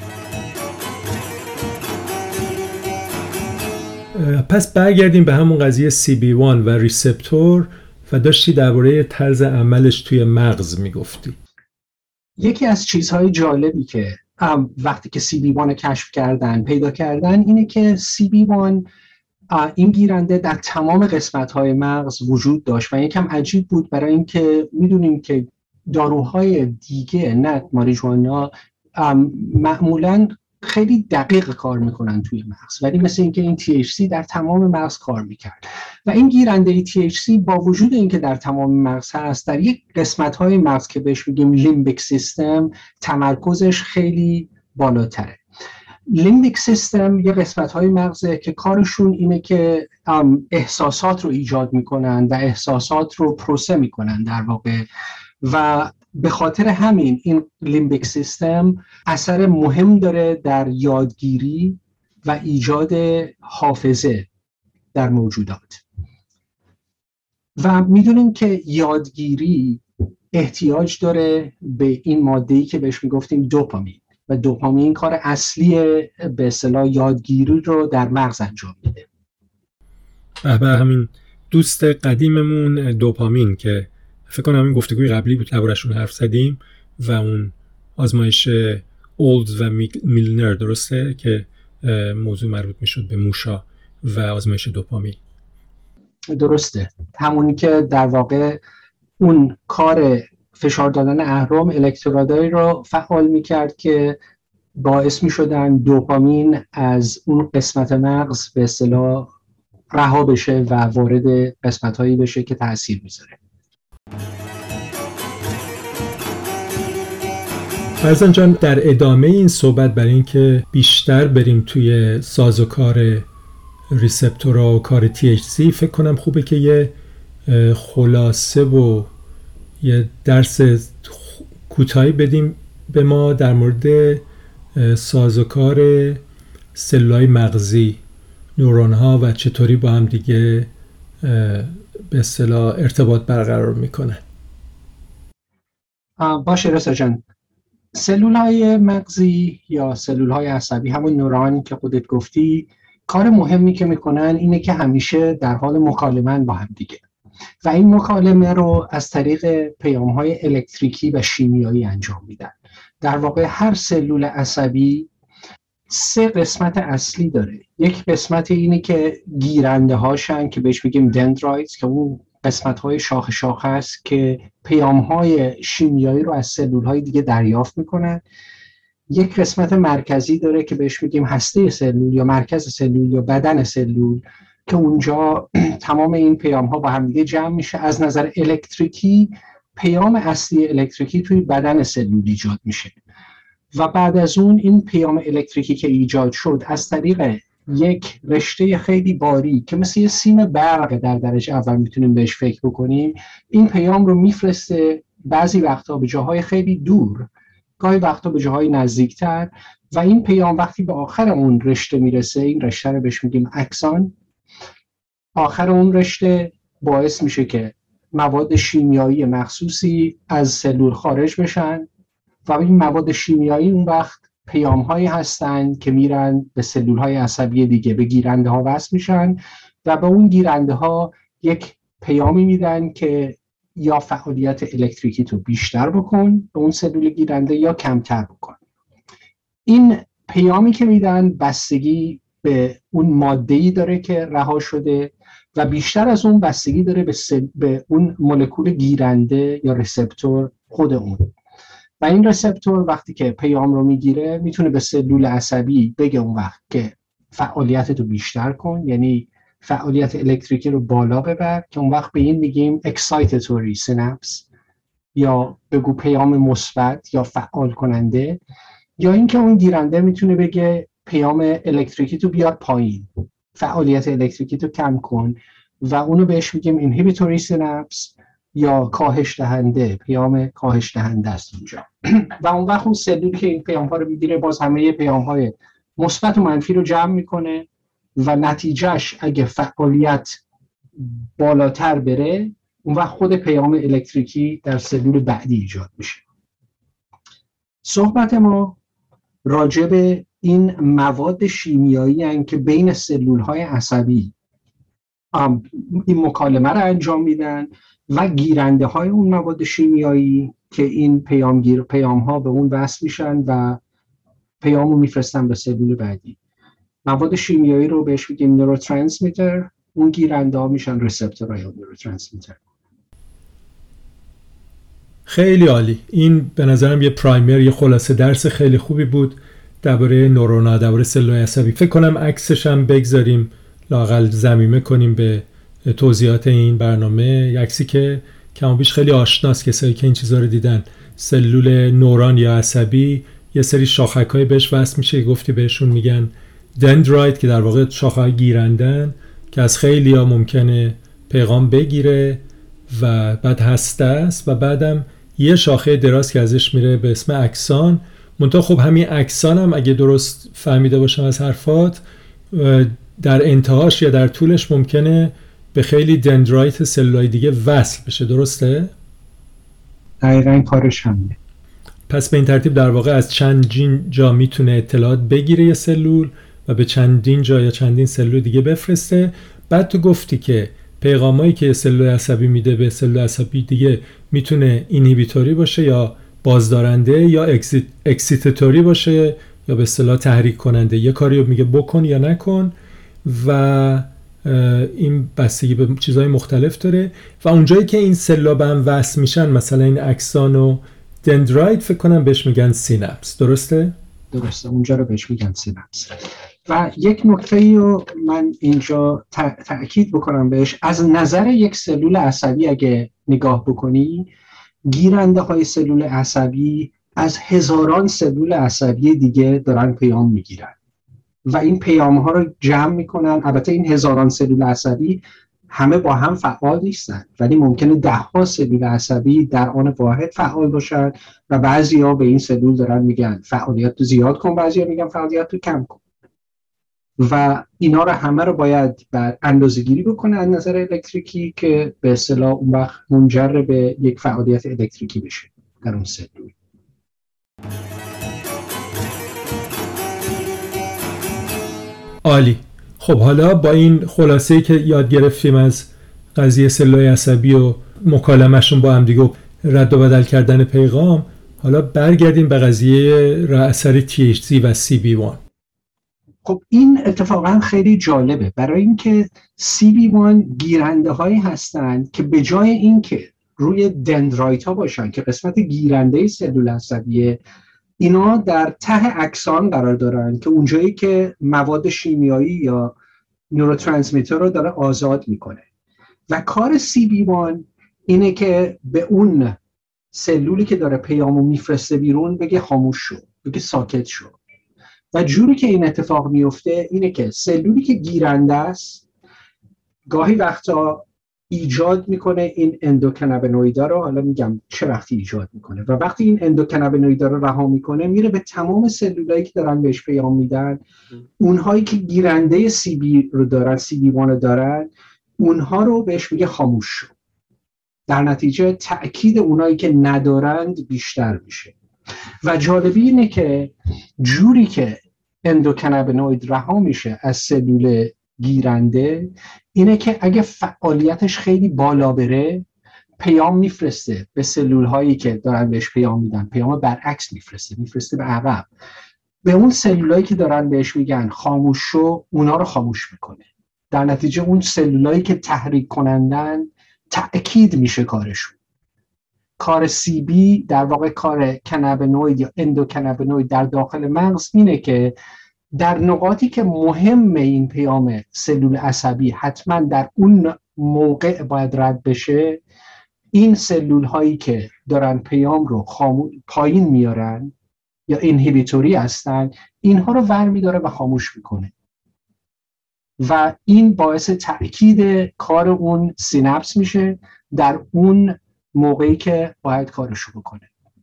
A: پس برگردیم به همون قضیه سی بی وان و ریسپتور و داشتی درباره طرز عملش توی مغز میگفتی.
C: یکی از چیزهای جالبی که وقتی که سی بی وان کشف کردن پیدا کردن اینه که سی بی وان این گیرنده در تمام قسمت‌های مغز وجود داشت و یکم عجیب بود، برای اینکه میدونیم که داروهای دیگه نه ماریجوانا معمولاً خیلی دقیق کار میکنن توی مغز، ولی مثل اینکه این تی اچ سی در تمام مغز کار میکرد و این گیرنده تی اچ سی با وجود اینکه در تمام مغز هست، در یک قسمت‌های مغز که بهش میگیم لیمبیک سیستم تمرکزش خیلی بالاتره. لیمبیک سیستم یه قسمت‌های مغزه که کارشون اینه که احساسات رو ایجاد میکنن و احساسات رو پروسه میکنن در واقع، و به خاطر همین این لیمبیک سیستم اثر مهم داره در یادگیری و ایجاد حافظه در موجودات. و میدونیم که یادگیری احتیاج داره به این ماده‌ای که بهش میگفتیم دوپامین و دوپامین کار اصلی به اصطلاح یادگیری رو در مغز انجام میده.
A: به همین دوست قدیممون دوپامین که فکر کنم این گفتگوی قبلی بود درباره‌شون حرف زدیم و اون آزمایش اولدز و میلنر، درسته، که موضوع مربوط میشد به موشا و آزمایش دوپامین.
C: درسته، همونی که در واقع اون کار فشار دادن اهرم الکترودایی رو فعال میکرد که باعث میشدن دوپامین از اون قسمت مغز به اصطلاح رها بشه و وارد قسمت‌هایی بشه که تأثیر میذاره.
A: فرزان جان، در ادامه این صحبت برای اینکه بیشتر بریم توی سازوکار ریسپتورها و کار تی اچ سی، فکر کنم خوبه که یه خلاصه و یه درس کوتاهی بدیم به ما در مورد سازوکار سلولای مغزی، نورون ها و چطوری با هم دیگه به اصطلاح ارتباط برقرار میکنن.
C: باشه رسا جان، سلول های مغزی یا سلول های عصبی، همون نوران که خودت گفتی، کار مهمی که میکنن اینه که همیشه در حال مکالمه با هم دیگه و این مکالمه رو از طریق پیام های الکتریکی و شیمیایی انجام میدن. در واقع هر سلول عصبی سه قسمت اصلی داره. یک قسمت اینه که گیرنده هاشن که بهش میگیم دندرایتس، که اون قسمت های شاخه شاخه است که پیام های شیمیایی رو از سلول های دیگه دریافت میکنن. یک قسمت مرکزی داره که بهش میگیم هسته سلول یا مرکز سلول یا بدن سلول، که اونجا تمام این پیام ها با هم دیگه جمع میشه. از نظر الکتریکی پیام اصلی الکتریکی توی بدن سلول ایجاد میشه و بعد از اون این پیام الکتریکی که ایجاد شد از طریق یک رشته خیلی باریک که مثل یه سیم برق در درجه اول میتونیم بهش فکر بکنیم، این پیام رو میفرسته بعضی وقتا به جاهای خیلی دور، گاهی وقتا به جاهای نزدیکتر، و این پیام وقتی به آخر اون رشته میرسه، این رشته رو بهش میگیم اکسون، آخر اون رشته باعث میشه که مواد شیمیایی مخصوصی از سلول خارج بشن و این مواد شیمیایی اون وقت پیام هایی هستن که میرن به سلول های عصبی دیگه، به گیرنده ها وصل میشن و به اون گیرنده ها یک پیامی میدن که یا فعالیت الکتریکی تو بیشتر بکن به اون سلول گیرنده یا کمتر بکن. این پیامی که میدن بستگی به اون ماده‌ای داره که رها شده و بیشتر از اون بستگی داره به, سل... به اون مولکول گیرنده یا رسپتور خود اون. و این رسپتور وقتی که پیام رو میگیره میتونه به سلول عصبی بگه اون وقت که فعالیتت رو بیشتر کن، یعنی فعالیت الکتریکی رو بالا ببر، که اون وقت به این میگیم اکسایتاتوری سینپس یا بگو پیام مثبت یا فعال کننده. یا اینکه اون گیرنده میتونه بگه پیام الکتریکی تو بیار پایین، فعالیت الکتریکی تو کم کن، و اونو بهش میگیم اینهیبیتوری سینپس یا کاهش دهنده، پیام کاهش دهنده است اونجا. و اون وقت اون سلول که این پیام ها رو میگیره باز همه پیام های مثبت و منفی رو جمع میکنه و نتیجهش اگه فعالیت بالاتر بره اون وقت خود پیام الکتریکی در سلول بعدی ایجاد میشه. صحبت ما راجع به این مواد شیمیایی هستند که بین سلول های عصبی این مکالمه رو انجام میدن و گیرنده های اون مواد شیمیایی که این پیامگیر پیام ها به اون وصل میشن و پیام رو میفرستن به سلول بعدی. مواد شیمیایی رو بهش میگیم نوروترانسمیتر، اون گیرنده ها میشن رسپتورهای نوروترانسمیتر.
A: خیلی عالی. این به نظرم یه پرایمر، یه خلاصه درس خیلی خوبی بود درباره نورونا، درباره سلولای عصبی. فکر کنم عکسش هم بگذاریم، لااقل ضمیمه کنیم به توضیحات این برنامه، عکسی که کم و بیش خیلی آشناست کسایی که این چیزا رو دیدن. سلول نوران یا عصبی یه سری شاخک‌های بهش وصل میشه، گفتی بهشون میگن دندرایت، که در واقع شاخه‌های گیرندن که از خیلی‌ها ممکنه پیغام بگیره و بعد هسته است و بعدم یه شاخه دراز که ازش میره به اسم اکسون. منتها خب همین اکسون هم اگه درست فهمیده باشم از حرفات، در انتهاش یا در طولش ممکنه به خیلی دندرایت سلولای دیگه وصل بشه، درسته؟
C: دقیقاً کارش همینه.
A: پس به این ترتیب در واقع از چندین جا میتونه اطلاعات بگیره یه سلول و به چندین جا یا چندین سلول دیگه بفرسته. بعد تو گفتی که پیغامایی که سلول عصبی میده به سلول عصبی دیگه میتونه اینهیبیتوری باشه یا بازدارنده یا اکسیت، اکسیتاتوری باشه یا به اصطلاح تحریک کننده. یه کاری رو میگه بکن یا نکن و این بستگی به چیزهای مختلف داره. و اونجایی که این سلولا به هم وصل میشن، مثلا این اکسون و دندرایت، فکر کنم بهش میگن سینپس، درسته؟
C: درسته، اونجا رو بهش میگن سینپس. و یک نکته‌ای رو من اینجا تأکید بکنم بهش، از نظر یک سلول عصبی اگه نگاه بکنی، گیرنده های سلول عصبی از هزاران سلول عصبی دیگه دارن پیام میگیرن و این پیام ها رو جمع میکنن. البته این هزاران سلول عصبی همه با هم فعال نیستن، ولی ممکنه ده ها سلول عصبی در آن واحد فعال باشن و بعضی ها به این سلول دارن میگن فعالیت تو زیاد کن، بعضی ها میگن فعالیت تو کم کن و اینا رو همه رو باید بر اندازه گیری بکنه از نظر الکتریکی که به اصطلاح اون وقت منجر به یک فعالیت الکتریکی بشه در اون سلول.
A: عالی. خب حالا با این خلاصه‌ای که یاد گرفتیم از قضیه سلولای عصبی و مکالمه‌شون با هم دیگه و رد و بدل کردن پیغام، حالا برگردیم به قضیه اثر تی اچ سی و سی بی وان.
C: خب این اتفاقا خیلی جالبه، برای اینکه سی بی وان گیرنده هایی هستند که به جای اینکه روی دندرایت ها باشن که قسمت گیرنده سلول عصبیه، اینا در ته اکسون قرار دارن که اونجایی که مواد شیمیایی یا نوروترانسمیتر رو داره آزاد میکنه و کار سی بی وان اینه که به اون سلولی که داره پیامو میفرسته بیرون بگه خاموش شو، بگه ساکت شو. و جوری که این اتفاق میفته اینه که سلولی که گیرنده است گاهی وقتا ایجاد میکنه این اندوکنابینویدا رو، حالا میگم چه وقتی ایجاد میکنه، و وقتی این اندوکنابینویدا رو رها میکنه میره به تمام سلولایی که دارن بهش پیام میدن، اونهایی که گیرنده سی بی رو دارن، سی بی وان رو دارن، اونها رو بهش میگه خاموش شو. در نتیجه تأکید اونایی که ندارند بیشتر میشه. و جالبی اینه که جوری که اندوکنابینوید رها میشه از سلول گیرنده اینه که اگه فعالیتش خیلی بالا بره پیام میفرسته به سلول هایی که دارن بهش پیام میدن، پیام برعکس میفرسته، میفرسته به عقب، به اون سلول هایی که دارن بهش میگن خاموش شو، اونا رو خاموش میکنه. در نتیجه اون سلول هایی که تحریک کنندن تأکید میشه کارشون. کار سی بی در واقع کار کنابینوید یا اندوکنابینوید در داخل مغز اینه که در نقاطی که مهم این پیام سلول عصبی حتما در اون موقع باید رد بشه، این سلول هایی که دارن پیام رو خامو... پایین میارن یا اینهیبیتوری هستن، اینها رو ور میداره و خاموش میکنه و این باعث تأکید کار اون سینپس میشه در اون موقعی که باید کارشو بکنه.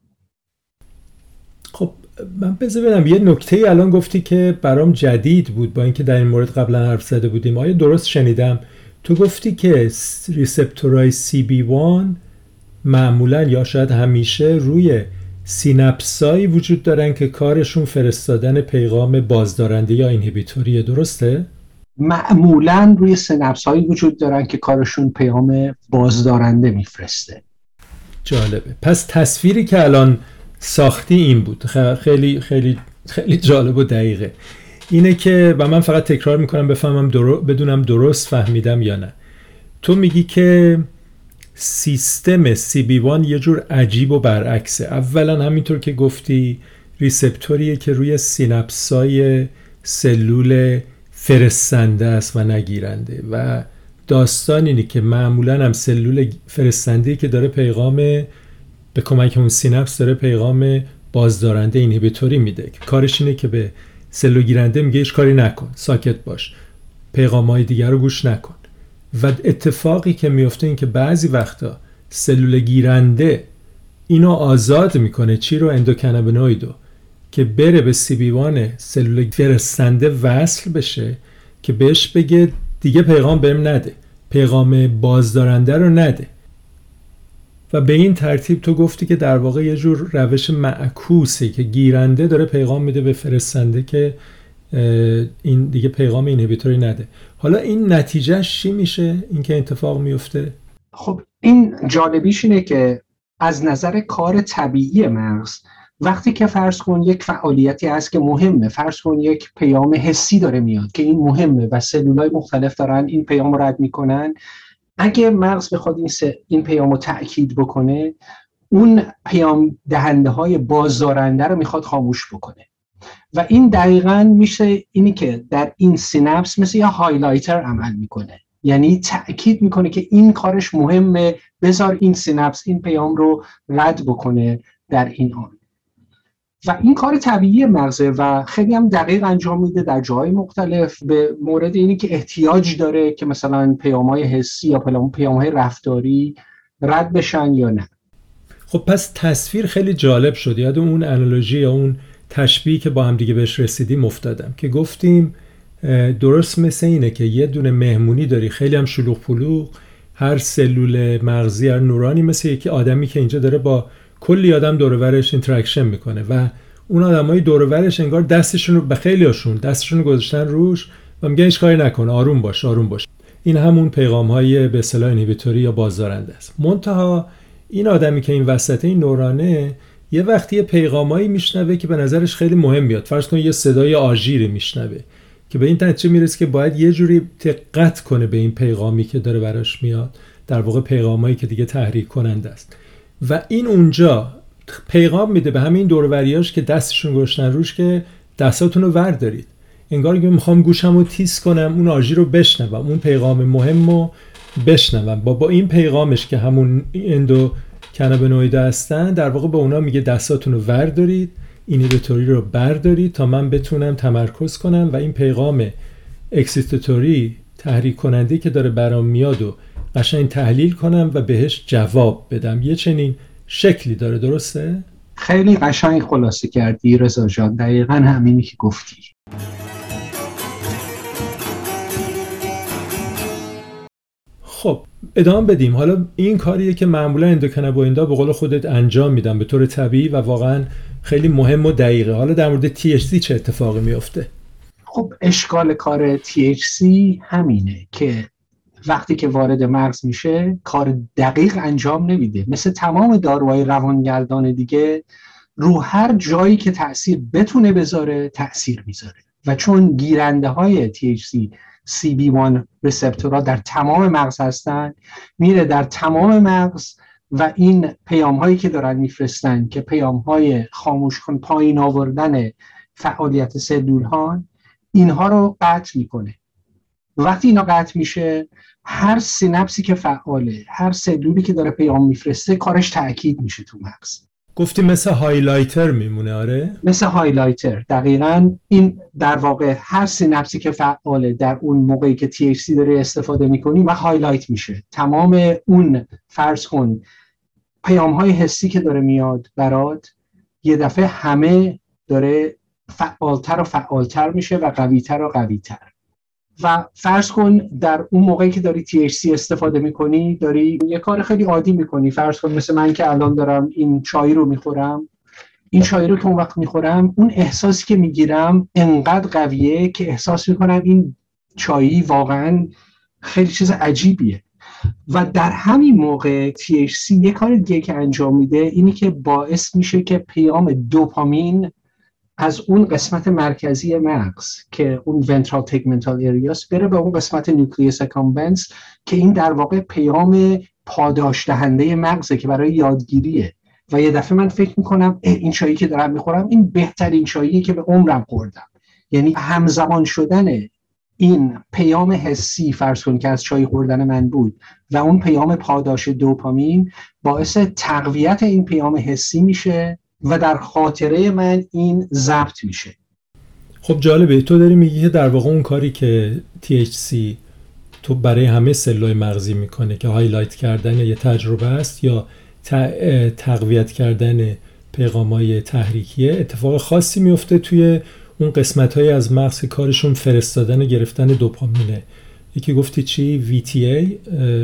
A: خب من بذار ببینم یه نکته ای الان گفتی که برام جدید بود با اینکه در این مورد قبلا حرف زده بودیم. آیا درست شنیدم؟ تو گفتی که ریسپتورهای سی بی وان معمولا یا شاید همیشه روی سینپسایی وجود دارن که کارشون فرستادن پیغام بازدارنده یا اینهیبیتوریه، درسته؟
C: معمولا روی سینپسایی وجود دارن که کارشون پیغام بازدارنده میفرسته.
A: جالبه. پس تصویری که الان ساختی این بود. خیلی خیلی خیلی جالب و دقیقه. اینه که و من فقط تکرار میکنم بفهمم درو بدونم درست فهمیدم یا نه. تو میگی که سیستم سی بی وان یه جور عجیب و برعکسه. اولا همینطور که گفتی ریسپتوریه که روی سینپسای سلول فرستنده است و نگیرنده و داستان اینه که معمولا هم سلول فرستنده که داره پیغام به کمک اون سینپس داره پیغام بازدارنده اینهیبیتوری میده که کارش اینه که به سلول گیرنده میگه هیچ کاری نکن، ساکت باش، پیغام‌های دیگر رو گوش نکن. و اتفاقی که میفته این که بعضی وقتا سلول گیرنده اینو آزاد میکنه، چی رو؟ اندوکنابینویدو، که بره به سی بی وان سلول فرستنده وصل بشه که بهش بگه دیگه پیغام بهم نده، پیغام بازدارنده رو نده. و به این ترتیب تو گفتی که در واقع یه جور روش معکوسه که گیرنده داره پیغام میده به فرستنده که این دیگه پیغام اینهیبیتوری نده. حالا این نتیجهش چی میشه؟ این که اتفاق میفته؟
C: خب این جالبیش اینه که از نظر کار طبیعی مغز وقتی که فرض کن یک فعالیتی هست که مهمه، فرض کن یک پیام حسی داره میاد که این مهمه و سلولای مختلف دارن این پیام رو رد میکنن، اگه مغز بخواد این, این پیام رو تأکید بکنه، اون پیام دهنده های بازدارنده رو میخواد خاموش بکنه و این دقیقاً میشه اینی که در این سینپس مثل یه هایلایتر عمل میکنه، یعنی تأکید میکنه که این کارش مهمه، بذار این سینپس این پیام رو رد بکنه در این آن. و این کار طبیعی مغزه و خیلی هم دقیق انجام میده در جاهای مختلف به مورد اینی که احتیاج داره که مثلا پیام‌های حسی یا پیام‌های رفتاری رد بشن یا نه.
A: خب پس تصویر خیلی جالب شد. یاد اون انالوژی یا اون تشبیهی که با هم دیگه بهش رسیدیم افتادم که گفتیم درست مثل اینه که یه دونه مهمونی داری خیلی هم شلوغ پلوغ، هر سلول مغزی هر نورانی مثل یکی آدمی که اینجا داره با کلی آدم دور و برش اینتراکشن میکنه و اون آدمای دور و برش انگار دستشون رو به خیلیاشون دستشون رو گذاشتن روش و میگن هیچ کاری نکن، آروم باش آروم باش. این همون پیغام‌های به اصطلاح اینهیبیتوری یا بازدارنده است. منتها این آدمی که این وسط این نورانه یه وقتی یه پیغامایی میشنوه که به نظرش خیلی مهم میاد. فرض کن یه صدای آژیری میشنوه که به این نتیجه میرسه که باید یه جوری دقت کنه به این پیغامی که داره براش میاد، در واقع پیغامایی که دیگه تحریک کننده است. و این اونجا پیغام میده به همین دور و بریاش که دستشون گذاشتن روش که دستاتون رو وردارید. انگار که میخوام گوشمو تیز کنم اون آژیر رو بشنوم، اون پیغام مهمو بشنوم. با با این پیغامش که همون اندو کانابینوئیدا هستن در واقع به اونا میگه دستاتون رو وردارید، اینهیبیتوری رو بردارید تا من بتونم تمرکز کنم و این پیغام اکسیتاتوری تحریک کننده که داره برام میاد و قشنگ تحلیل کنم و بهش جواب بدم. یه چنین شکلی داره. درسته؟
C: خیلی قشنگ خلاصه کردی رضا جان، دقیقاً همینی که گفتی.
A: خب ادامه بدیم. حالا این کاریه که معمولا اندوکانابینوئیدها به قول خودت انجام میدن به طور طبیعی و واقعا خیلی مهم و دقیقه. حالا در مورد تی اچ سی چه اتفاقی میفته؟
C: خب اشکال کار تی اچ سی همینه که وقتی که وارد مغز میشه کار دقیق انجام نمیده. مثل تمام داروهای روانگردان دیگه رو هر جایی که تأثیر بتونه بذاره تأثیر میذاره و چون گیرنده های تی اچ سی سی بی وان رسپتورها در تمام مغز هستن، میره در تمام مغز و این پیام هایی که دارن میفرستن که پیام های خاموش کن، پایین آوردن فعالیت سلول ها، اینها رو قطع میکنه. وقتی اینا قطع میشه هر سینپسی که فعاله، هر سلولی که داره پیام میفرسته کارش تأکید میشه تو مغز.
A: گفتی مثل هایلایتر میمونه. آره
C: مثل هایلایتر دقیقاً. این در واقع هر سینپسی که فعاله در اون موقعی که تی اچ سی داره استفاده میکنی و هایلایت میشه. تمام اون فرض کن پیام های حسی که داره میاد برات یه دفعه همه داره فعالتر و فعالتر میشه و قویتر و قویتر. و فرض کن در اون موقعی که داری تی اچ سی استفاده میکنی داری یه کار خیلی عادی میکنی. فرض کن مثل من که الان دارم این چای رو میخورم، این چای رو که اون وقت میخورم اون احساسی که میگیرم انقدر قویه که احساس میکنم این چایی واقعا خیلی چیز عجیبیه. و در همین موقع تی اچ سی یه کار دیگه که انجام میده اینی که باعث میشه که پیام دوپامین از اون قسمت مرکزی مغز که اون ventral tegmental areas بره به اون قسمت nucleus accumbens که این در واقع پیام پاداش دهنده مغزه که برای یادگیریه. و یه دفعه من فکر میکنم این چایی که دارم میخورم این بهترین چاییه که به عمرم خوردم. یعنی همزمان شدن این پیام حسی فرض کن که از چای خوردن من بود و اون پیام پاداش دوپامین باعث تقویت این پیام حسی میشه و در خاطره من این ضبط میشه.
A: خب جالبه. تو داری میگی که در واقع اون کاری که تی اچ سی تو برای همه سلولای مغزی میکنه که هایلایت کردن یه تجربه است یا تقویت کردن پیغام‌های تحریکیه، اتفاق خاصی میفته توی اون قسمت‌های از مغز که کارشون فرستادن و گرفتن دوپامینه. یکی گفتی چی؟ وی تی ای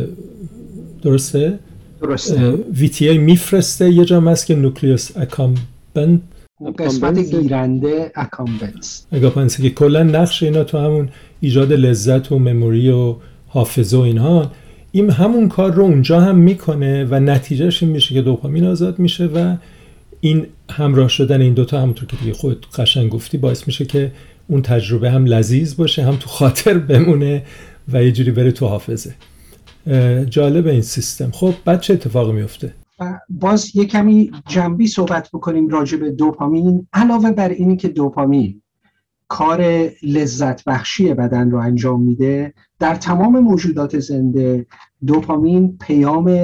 A: درسته؟
C: درسته.
A: وی تی ای میفرسته یه جا هست که نوکلیوس اکامبنت
C: قسمت گیرنده اکامبنس
A: اکامبنس که کلا نقش اینا تو همون ایجاد لذت و مموری و حافظه و اینها، این همون کار رو اونجا هم میکنه و نتیجهش این میشه که دوپامین آزاد میشه و این همراه شدن این دوتا همونطور که دیگه خود قشنگ گفتی باعث میشه که اون تجربه هم لذیذ باشه هم تو خاطر بمونه و یه جوری بره تو حافظه. جالب این سیستم. خب بعد چه اتفاقی میفته؟
C: باز یه کمی جنبی صحبت بکنیم راجع به دوپامین. علاوه بر اینی که دوپامین کار لذت بخشی بدن رو انجام میده، در تمام موجودات زنده دوپامین پیام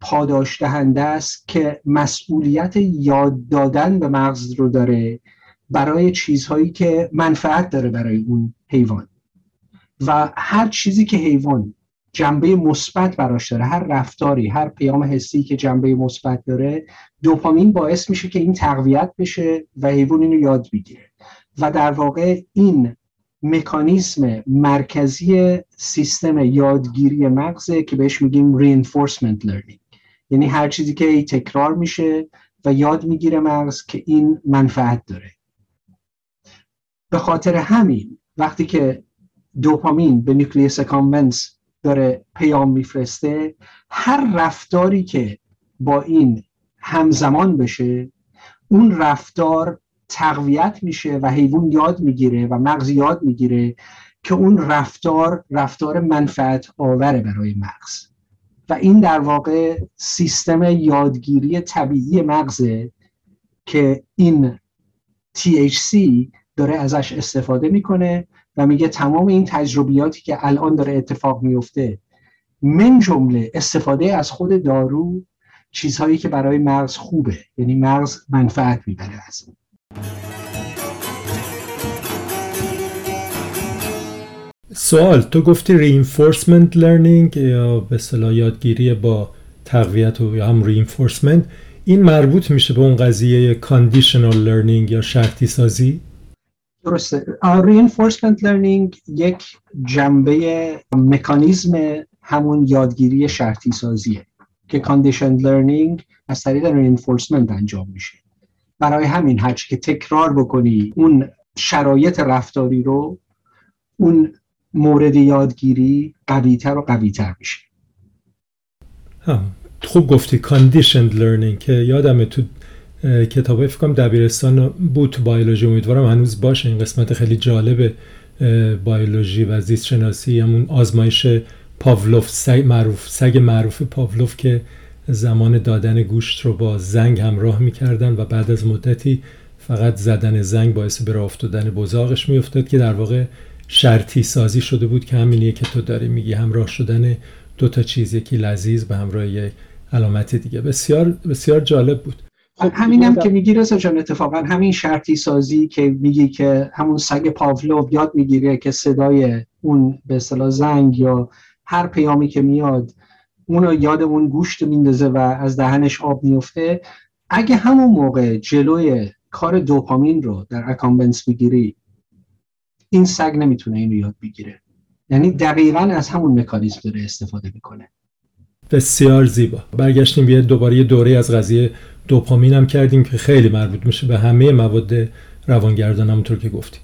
C: پاداش دهنده است که مسئولیت یاد دادن به مغز رو داره برای چیزهایی که منفعت داره برای اون حیوان. و هر چیزی که حیوان جنبه مثبت براش داره، هر رفتاری، هر پیام حسی که جنبه مثبت داره، دوپامین باعث میشه که این تقویت بشه و حیوان اینو یاد بگیره. و در واقع این مکانیزم مرکزی سیستم یادگیری مغزه که بهش میگیم reinforcement learning. یعنی هر چیزی که تکرار میشه و یاد میگیره مغز که این منفعت داره. به خاطر همین وقتی که دوپامین به نیوکلیوس اکامبنس داره پیام میفرسته، هر رفتاری که با این همزمان بشه، اون رفتار تقویت میشه و حیوان یاد میگیره و مغز یاد میگیره که اون رفتار رفتار منفعت آوره برای مغز. و این در واقع سیستم یادگیری طبیعی مغزه که این تی اچ سی داره ازش استفاده میکنه و میگه تمام این تجربیاتی که الان داره اتفاق میفته، من جمله استفاده از خود دارو، چیزهایی که برای مغز خوبه، یعنی مغز منفعت میبره از اون.
A: سوال، تو گفتی reinforcement learning یا به اصطلاح یادگیری با تقویت و یا هم reinforcement، این مربوط میشه به اون قضیه conditional learning یا شرطی سازی؟
C: درسته. reinforcement learning یک جنبه مکانیزم همون یادگیری شرطی سازیه که conditioned learning از طریق reinforcement انجام میشه. برای همین هرچی که تکرار بکنی اون شرایط رفتاری رو، اون مورد یادگیری قوی‌تر و قوی‌تر میشه.
A: هم خوب گفتی conditioned learning که یادمه تو کتابای فکر کنم دبیرستان بود تو بیولوژی، امیدوارم هنوز باشه. این قسمت خیلی جالب بیولوژی و زیست شناسی، همون آزمایش پاولوف، سگ معروف سگ معروف پاولوف که زمان دادن گوشت رو با زنگ همراه میکردن و بعد از مدتی فقط زدن زنگ باعث به راه افتادن بزاقش میافتاد، که در واقع شرطی سازی شده بود که همینیه که تو داری میگی، همراه شدن دو تا چیز، یکی لذیذ به همراه یک علامت دیگه. بسیار بسیار جالب بود.
C: همینم که میگی رضا جان، اتفاقا همین شرطی سازی که میگی که همون سگ پاولوف یاد میگیره که صدای اون به اصطلاح زنگ یا هر پیامی که میاد اونو یاد اون گوشت میندازه و از دهنش آب میفته، اگه همون موقع جلوی کار دوپامین رو در اکامبنس بگیری، این سگ نمیتونه اینو یاد بگیره. یعنی دقیقاً از همون مکانیزم داره استفاده میکنه.
A: بسیار زیبا. برگشتیم یه دوباره یه دوره از قضیه دوپامین هم کردیم که خیلی مربوط میشه به همه مواد روانگردان، همونطور که گفتی.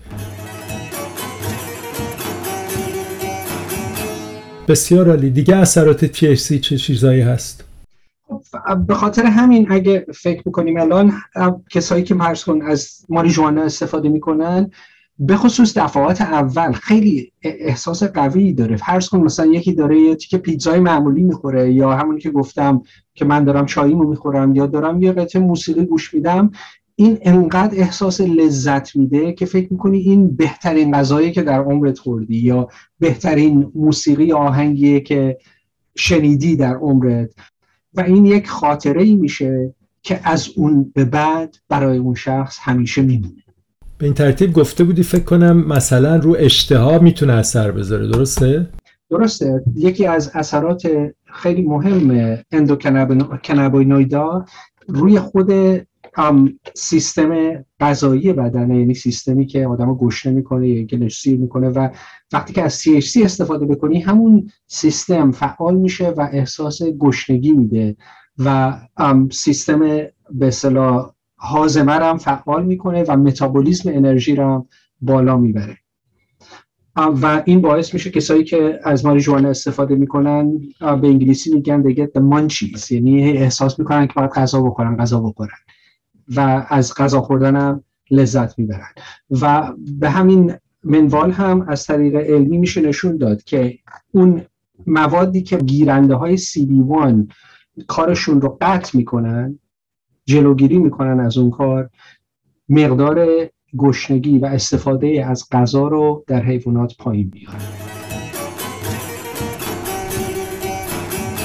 A: بسیار عالی. دیگه اثرات تی اچ سی چه چیزایی هست؟
C: به خاطر همین اگه فکر بکنیم الان کسایی که فرض کن از ماریجوانا استفاده میکنن، به خصوص دفعات اول خیلی احساس قوی داره. فرض کن مثلا یکی داره یه تیکه پیتزای معمولی میخوره، یا همون که گفتم که من دارم چاییمو میخورم یا دارم یه قطعه موسیقی گوش میدم، این انقدر احساس لذت میده که فکر میکنی این بهترین غذایی که در عمرت خوردی یا بهترین موسیقی آهنگیه که شنیدی در عمرت، و این یک خاطره‌ای میشه که از اون به بعد برای اون شخص همیشه میمونه.
A: به این ترتیب گفته بودی فکر کنم مثلا رو اشتها میتونه اثر بذاره، درسته؟
C: درسته. یکی از اثرات خیلی مهم اندوکنابینویدا روی خود سیستم غذایی بدنه، یعنی سیستمی که آدمو گشنه میکنه یا که سیر میکنه، و وقتی که از تی اچ سی استفاده بکنی همون سیستم فعال میشه و احساس گشنگی میده و سیستم به اصطلاح هاضمه رو هم فعال میکنه و متابولیسم انرژی رو هم بالا میبره. و این باعث میشه کسایی که از ماریجوانا استفاده میکنن، به انگلیسی میگن they get the munchies، یعنی احساس میکنن که باید غذا بخورن غذا بخورن و از غذا خوردن هم لذت میبرن. و به همین منوال هم از طریق علمی میشه نشون داد که اون موادی که گیرنده های سی بی وان کارشون رو قطع میکنن، جلوگیری میکنن از اون کار، مقدار گشنگی و استفاده از غذا رو در حیوانات پایین میاره.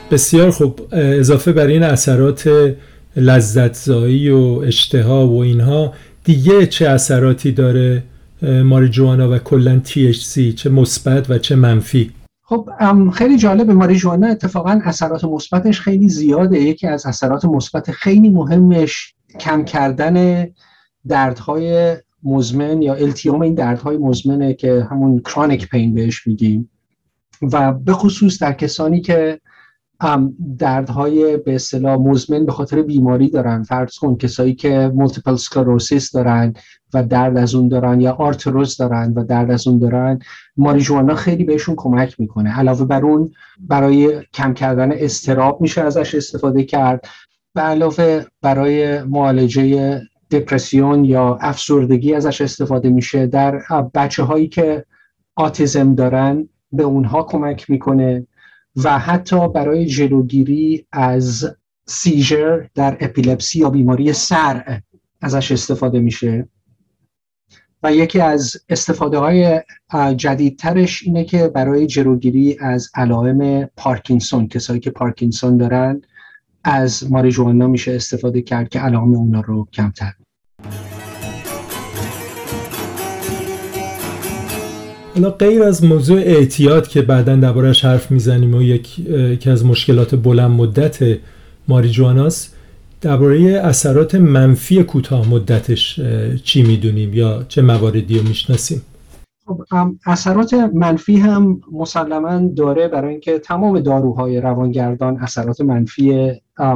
A: بسیار خوب. اضافه بر این اثرات لذت‌زایی و اشتها و اینها، دیگه چه اثراتی داره ماریجوانا و کلا تی اچ سی، چه مثبت و چه منفی؟
C: خب خیلی جالب، ماریجوانا اتفاقا اثرات مثبتش خیلی زیاده. یکی از اثرات مثبت خیلی مهمش کم کردن دردهای مزمن یا التیام این دردهای مزمنه که همون کرونیک پین بهش میگیم، و به خصوص در کسانی که دردهای به اصطلاح مزمن به خاطر بیماری دارن. فرض کن کسایی که مولتیپل اسکلروسیس دارن و درد از اون دارن، یا آرتروز دارن و درد از اون دارن، ماریجوانا خیلی بهشون کمک میکنه. علاوه بر اون برای کم کردن اضطراب میشه ازش استفاده کرد، به علاوه برای معالجه دپرسیون یا افسردگی ازش استفاده میشه. در بچه هایی که آتیسم دارن به اونها کمک میکنه، و حتی برای جلوگیری از سیژر در اپیلپسی یا بیماری صرع ازش استفاده میشه. و یکی از استفاده های جدیدترش اینه که برای جلوگیری از علائم پارکینسون، کسایی که پارکینسون دارن، از ماریجوانا میشه استفاده کرد که علائم اونا رو کمتر.
A: حالا غیر از موضوع اعتیاد که بعداً درباره‌اش حرف میزنیم و یک یکی از مشکلات بلند مدت ماریجواناست، درباره اثرات منفی کوتاه مدتش چی میدونیم یا چه مواردی رو میشناسیم؟
C: خب اثرات منفی هم مسلماً داره، برای اینکه تمام داروهای روانگردان اثرات منفی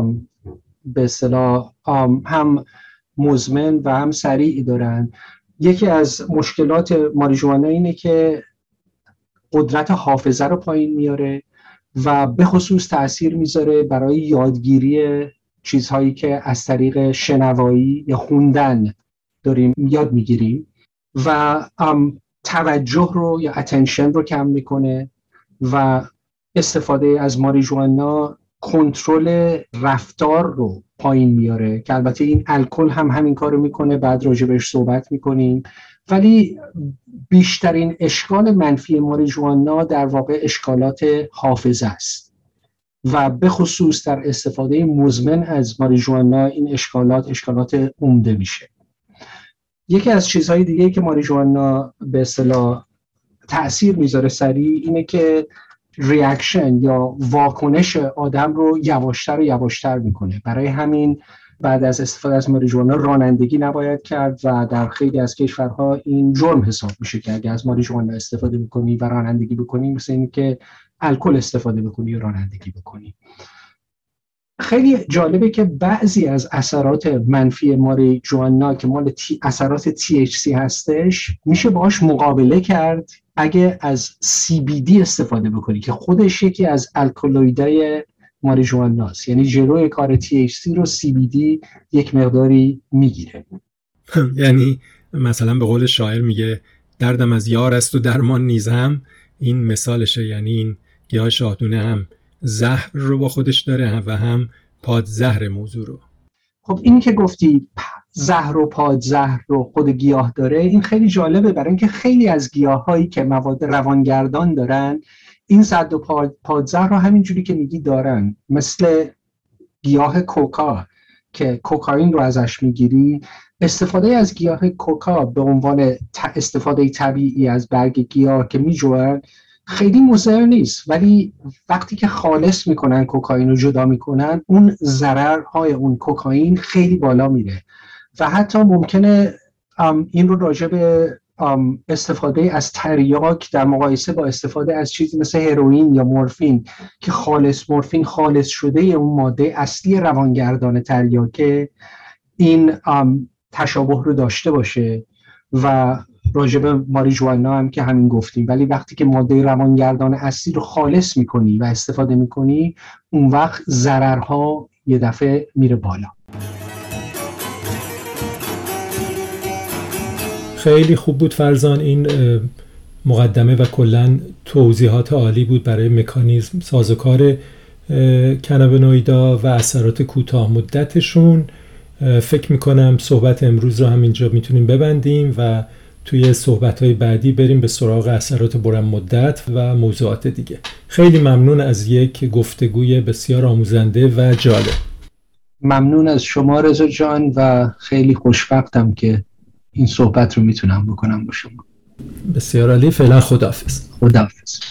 C: به اصطلاح هم مزمن و هم سریع دارن. یکی از مشکلات ماریجوانا اینه که قدرت حافظه رو پایین میاره و به خصوص تأثیر میذاره برای یادگیری چیزهایی که از طریق شنوایی یا خوندن داریم یاد میگیریم، و توجه رو یا اتنشن رو کم میکنه. و استفاده از ماریجوانا کنترل رفتار رو پایین میاره، که البته این الکل هم همین کارو میکنه، بعد راجع بهش صحبت میکنیم. ولی بیشترین اشکال منفی ماریجوانا در واقع اشکالات حافظه است، و به خصوص در استفاده مزمن از ماریجوانا این اشکالات اشکالات عمده میشه. یکی از چیزهای دیگه که ماریجوانا به اصطلاح تأثیر میذاره سریع اینه که ریاکشن یا واکنش آدم رو یواشتر و یواشتر میکنه. برای همین بعد از استفاده از ماریجوانا رانندگی نباید کرد، و در خیلی از کشورها این جرم حساب میشه که اگه از ماریجوانا استفاده بکنی و رانندگی بکنی مثل این که الکل استفاده بکنی و رانندگی بکنی. خیلی جالبه که بعضی از اثرات منفی ماریجوانا که مال تی اثرات تی اچ سی هستش میشه باهاش مقابله کرد اگه از سی بی دی استفاده بکنی، که خودش یکی از الکالویدهای ماریجواناست. یعنی جلوی کار تی اچ سی رو سی بی دی یک مقداری میگیره.
A: یعنی مثلا به قول شاعر میگه دردم از یار است و درمان نیز هم، این مثالشه. یعنی این گیاه شاهدونه هم زهر رو با خودش داره و هم پادزهر موضوع رو.
C: خب این که گفتی زهر و پادزهر رو خود گیاه داره، این خیلی جالبه، برای اینکه خیلی از گیاهایی که مواد روانگردان دارن این زهر و پادزهر رو همینجوری که میگی دارن. مثل گیاه کوکا که کوکائین رو ازش میگیری، استفاده از گیاه کوکا به عنوان استفاده طبیعی از برگ گیاه که میجوین خیلی مضر نیست، ولی وقتی که خالص میکنن کوکائین رو جدا میکنن، اون ضررهای اون کوکائین خیلی بالا میره. و حتی ممکنه این رو راجع به استفاده از تریاک در مقایسه با استفاده از چیزی مثل هروئین یا مورفین که خالص مورفین خالص شده اون ماده اصلی روانگردان تریاکه، این تشابه رو داشته باشه. و راجع به ماریجوانا هم که همین گفتیم، ولی وقتی که ماده روانگردان اصلی رو خالص میکنی و استفاده میکنی، اون وقت ضررها یه دفعه میره بالا.
A: خیلی خوب بود فرزان این مقدمه و کلن توضیحات عالی بود برای مکانیزم سازوکار کنابینوئیدها و اثرات کوتاه مدتشون. فکر میکنم صحبت امروز رو همینجا میتونیم ببندیم و توی صحبت‌های بعدی بریم به سراغ اثرات بلند مدت و موضوعات دیگه. خیلی ممنون از یک گفتگوی بسیار آموزنده و جالب.
C: ممنون از شما رضا جان و خیلی خوشوقتم که این صحبت رو میتونم بکنم با شما.
A: بسیار عالی. فعلا خداحافظ.
C: خداحافظ.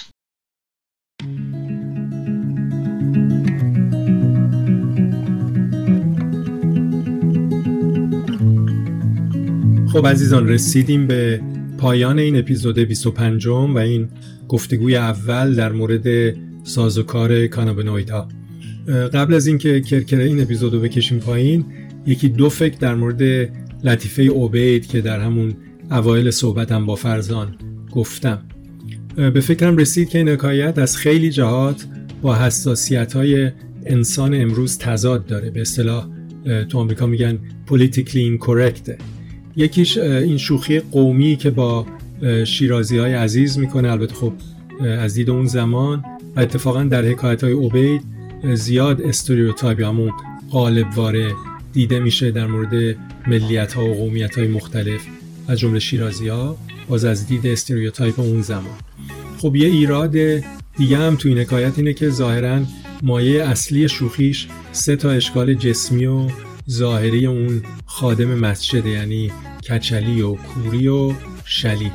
A: خب عزیزان، رسیدیم به پایان این اپیزود بیست و پنجم و این گفتگوی اول در مورد سازوکار کانابینوئیدها. قبل از اینکه کرکره این اپیزودو بکشیم پایین، یکی دو فکر در مورد لطیفه اوبید که در همون اوایل صحبتم با فرزان گفتم. به فکرم رسید که این حکایت از خیلی جهات با حساسیت‌های انسان امروز تضاد داره. به اصطلاح تو آمریکا میگن politically incorrect. یکیش این شوخی قومی که با شیرازی‌های عزیز میکنه، البته خب از دید اون زمان، و اتفاقا در حکایت‌های اوبید زیاد استریوتایپ یا همون قالبواره دیده میشه در مورد ملیت‌ها و قومیت‌های مختلف از جمله شیرازی‌ها، باز از دید استریوتایپ اون زمان. خب یه ایراد دیگه هم تو این حکایت اینه که ظاهراً مایه اصلی شوخیش سه تا اشکال جسمی و ظاهری اون خادم مسجد، یعنی کچلی و کوری و شلی.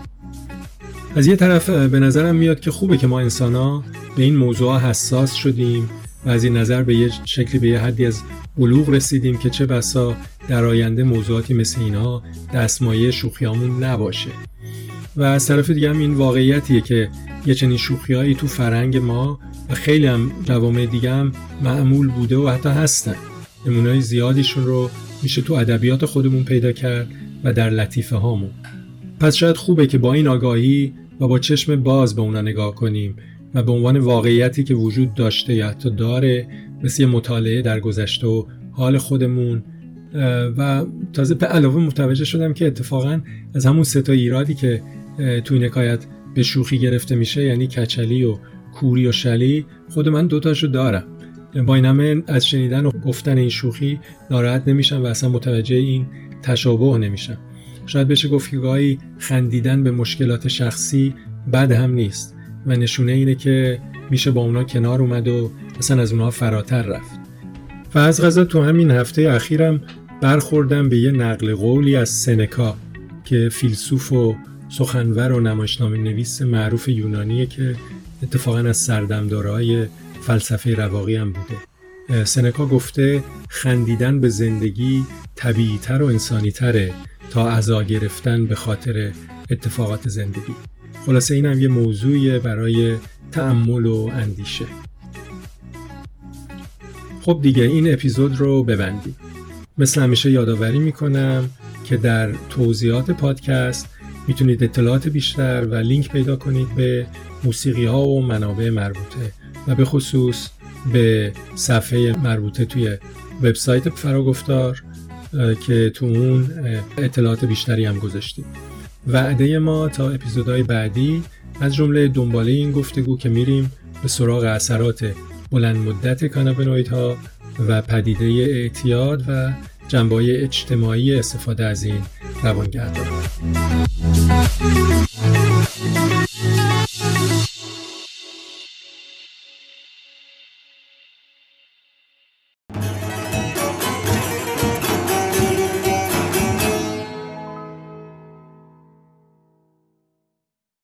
A: از یه طرف به نظرم میاد که خوبه که ما انسانا به این موضوع حساس شدیم و از این نظر به یه شکلی به یه حدی از بلوغ رسیدیم که چه بسا در آینده موضوعاتی مثل اینها دستمایه شوخیامون نباشه. و از طرف دیگه هم این واقعیتیه که یه چنین شوخیایی تو فرهنگ ما و خیلی هم جوامع دیگه هم معمول بوده و حتی هستن. نمونه‌های زیادیشون رو میشه تو ادبیات خودمون پیدا کرد و در لطیفه هامون. پس شاید خوبه که با این آگاهی و با چشم باز به اونا نگاه کنیم و به عنوان واقعیتی که وجود داشته یا حتی داره، مثل مطالعه در گذشته و حال خودمون. و تازه به علاوه متوجه شدم که اتفاقا از همون سه تا ایرادی که تو این حکایت به شوخی گرفته میشه، یعنی کچلی و کوری و شلی، خود من دوتاشو دارم. با این همه از شنیدن و گفتن این شوخی ناراحت نمیشم و اصلا متوجه این تشابه نمیشم. شاید بشه گفت که گاهی خندیدن به مشکلات شخصی بد هم نیست و نشونه اینه که میشه با اونا کنار اومد و اصلا از اونها فراتر رفت. و از قضا تو همین هفته اخیرم برخوردم به یه نقل قولی از سنکا که فیلسوف و سخنور و نمایشنامه نویس معروف یونانیه که اتفاقا از سردمدارهای فلسفه رواقی هم بوده. سنکا گفته خندیدن به زندگی طبیعی‌تر و انسانی‌تره تا عزا گرفتن به خاطر اتفاقات زندگی. خلاصه این هم یه موضوعیه برای تأمل و اندیشه. خب دیگه این اپیزود رو ببندیم. مثل همیشه یادآوری میکنم که در توضیحات پادکست میتونید اطلاعات بیشتر و لینک پیدا کنید به موسیقی ها و منابع مربوطه و به خصوص به صفحه مربوطه توی وبسایت فراگفتار که تو اون اطلاعات بیشتری هم گذاشتیم. وعده ما تا اپیزودهای بعدی از جمله دنباله این گفتگو که میریم به سراغ اثرات بلند مدت کانابینوئیدها و پدیده اعتیاد و جنبه‌های اجتماعی استفاده از این روانگردان.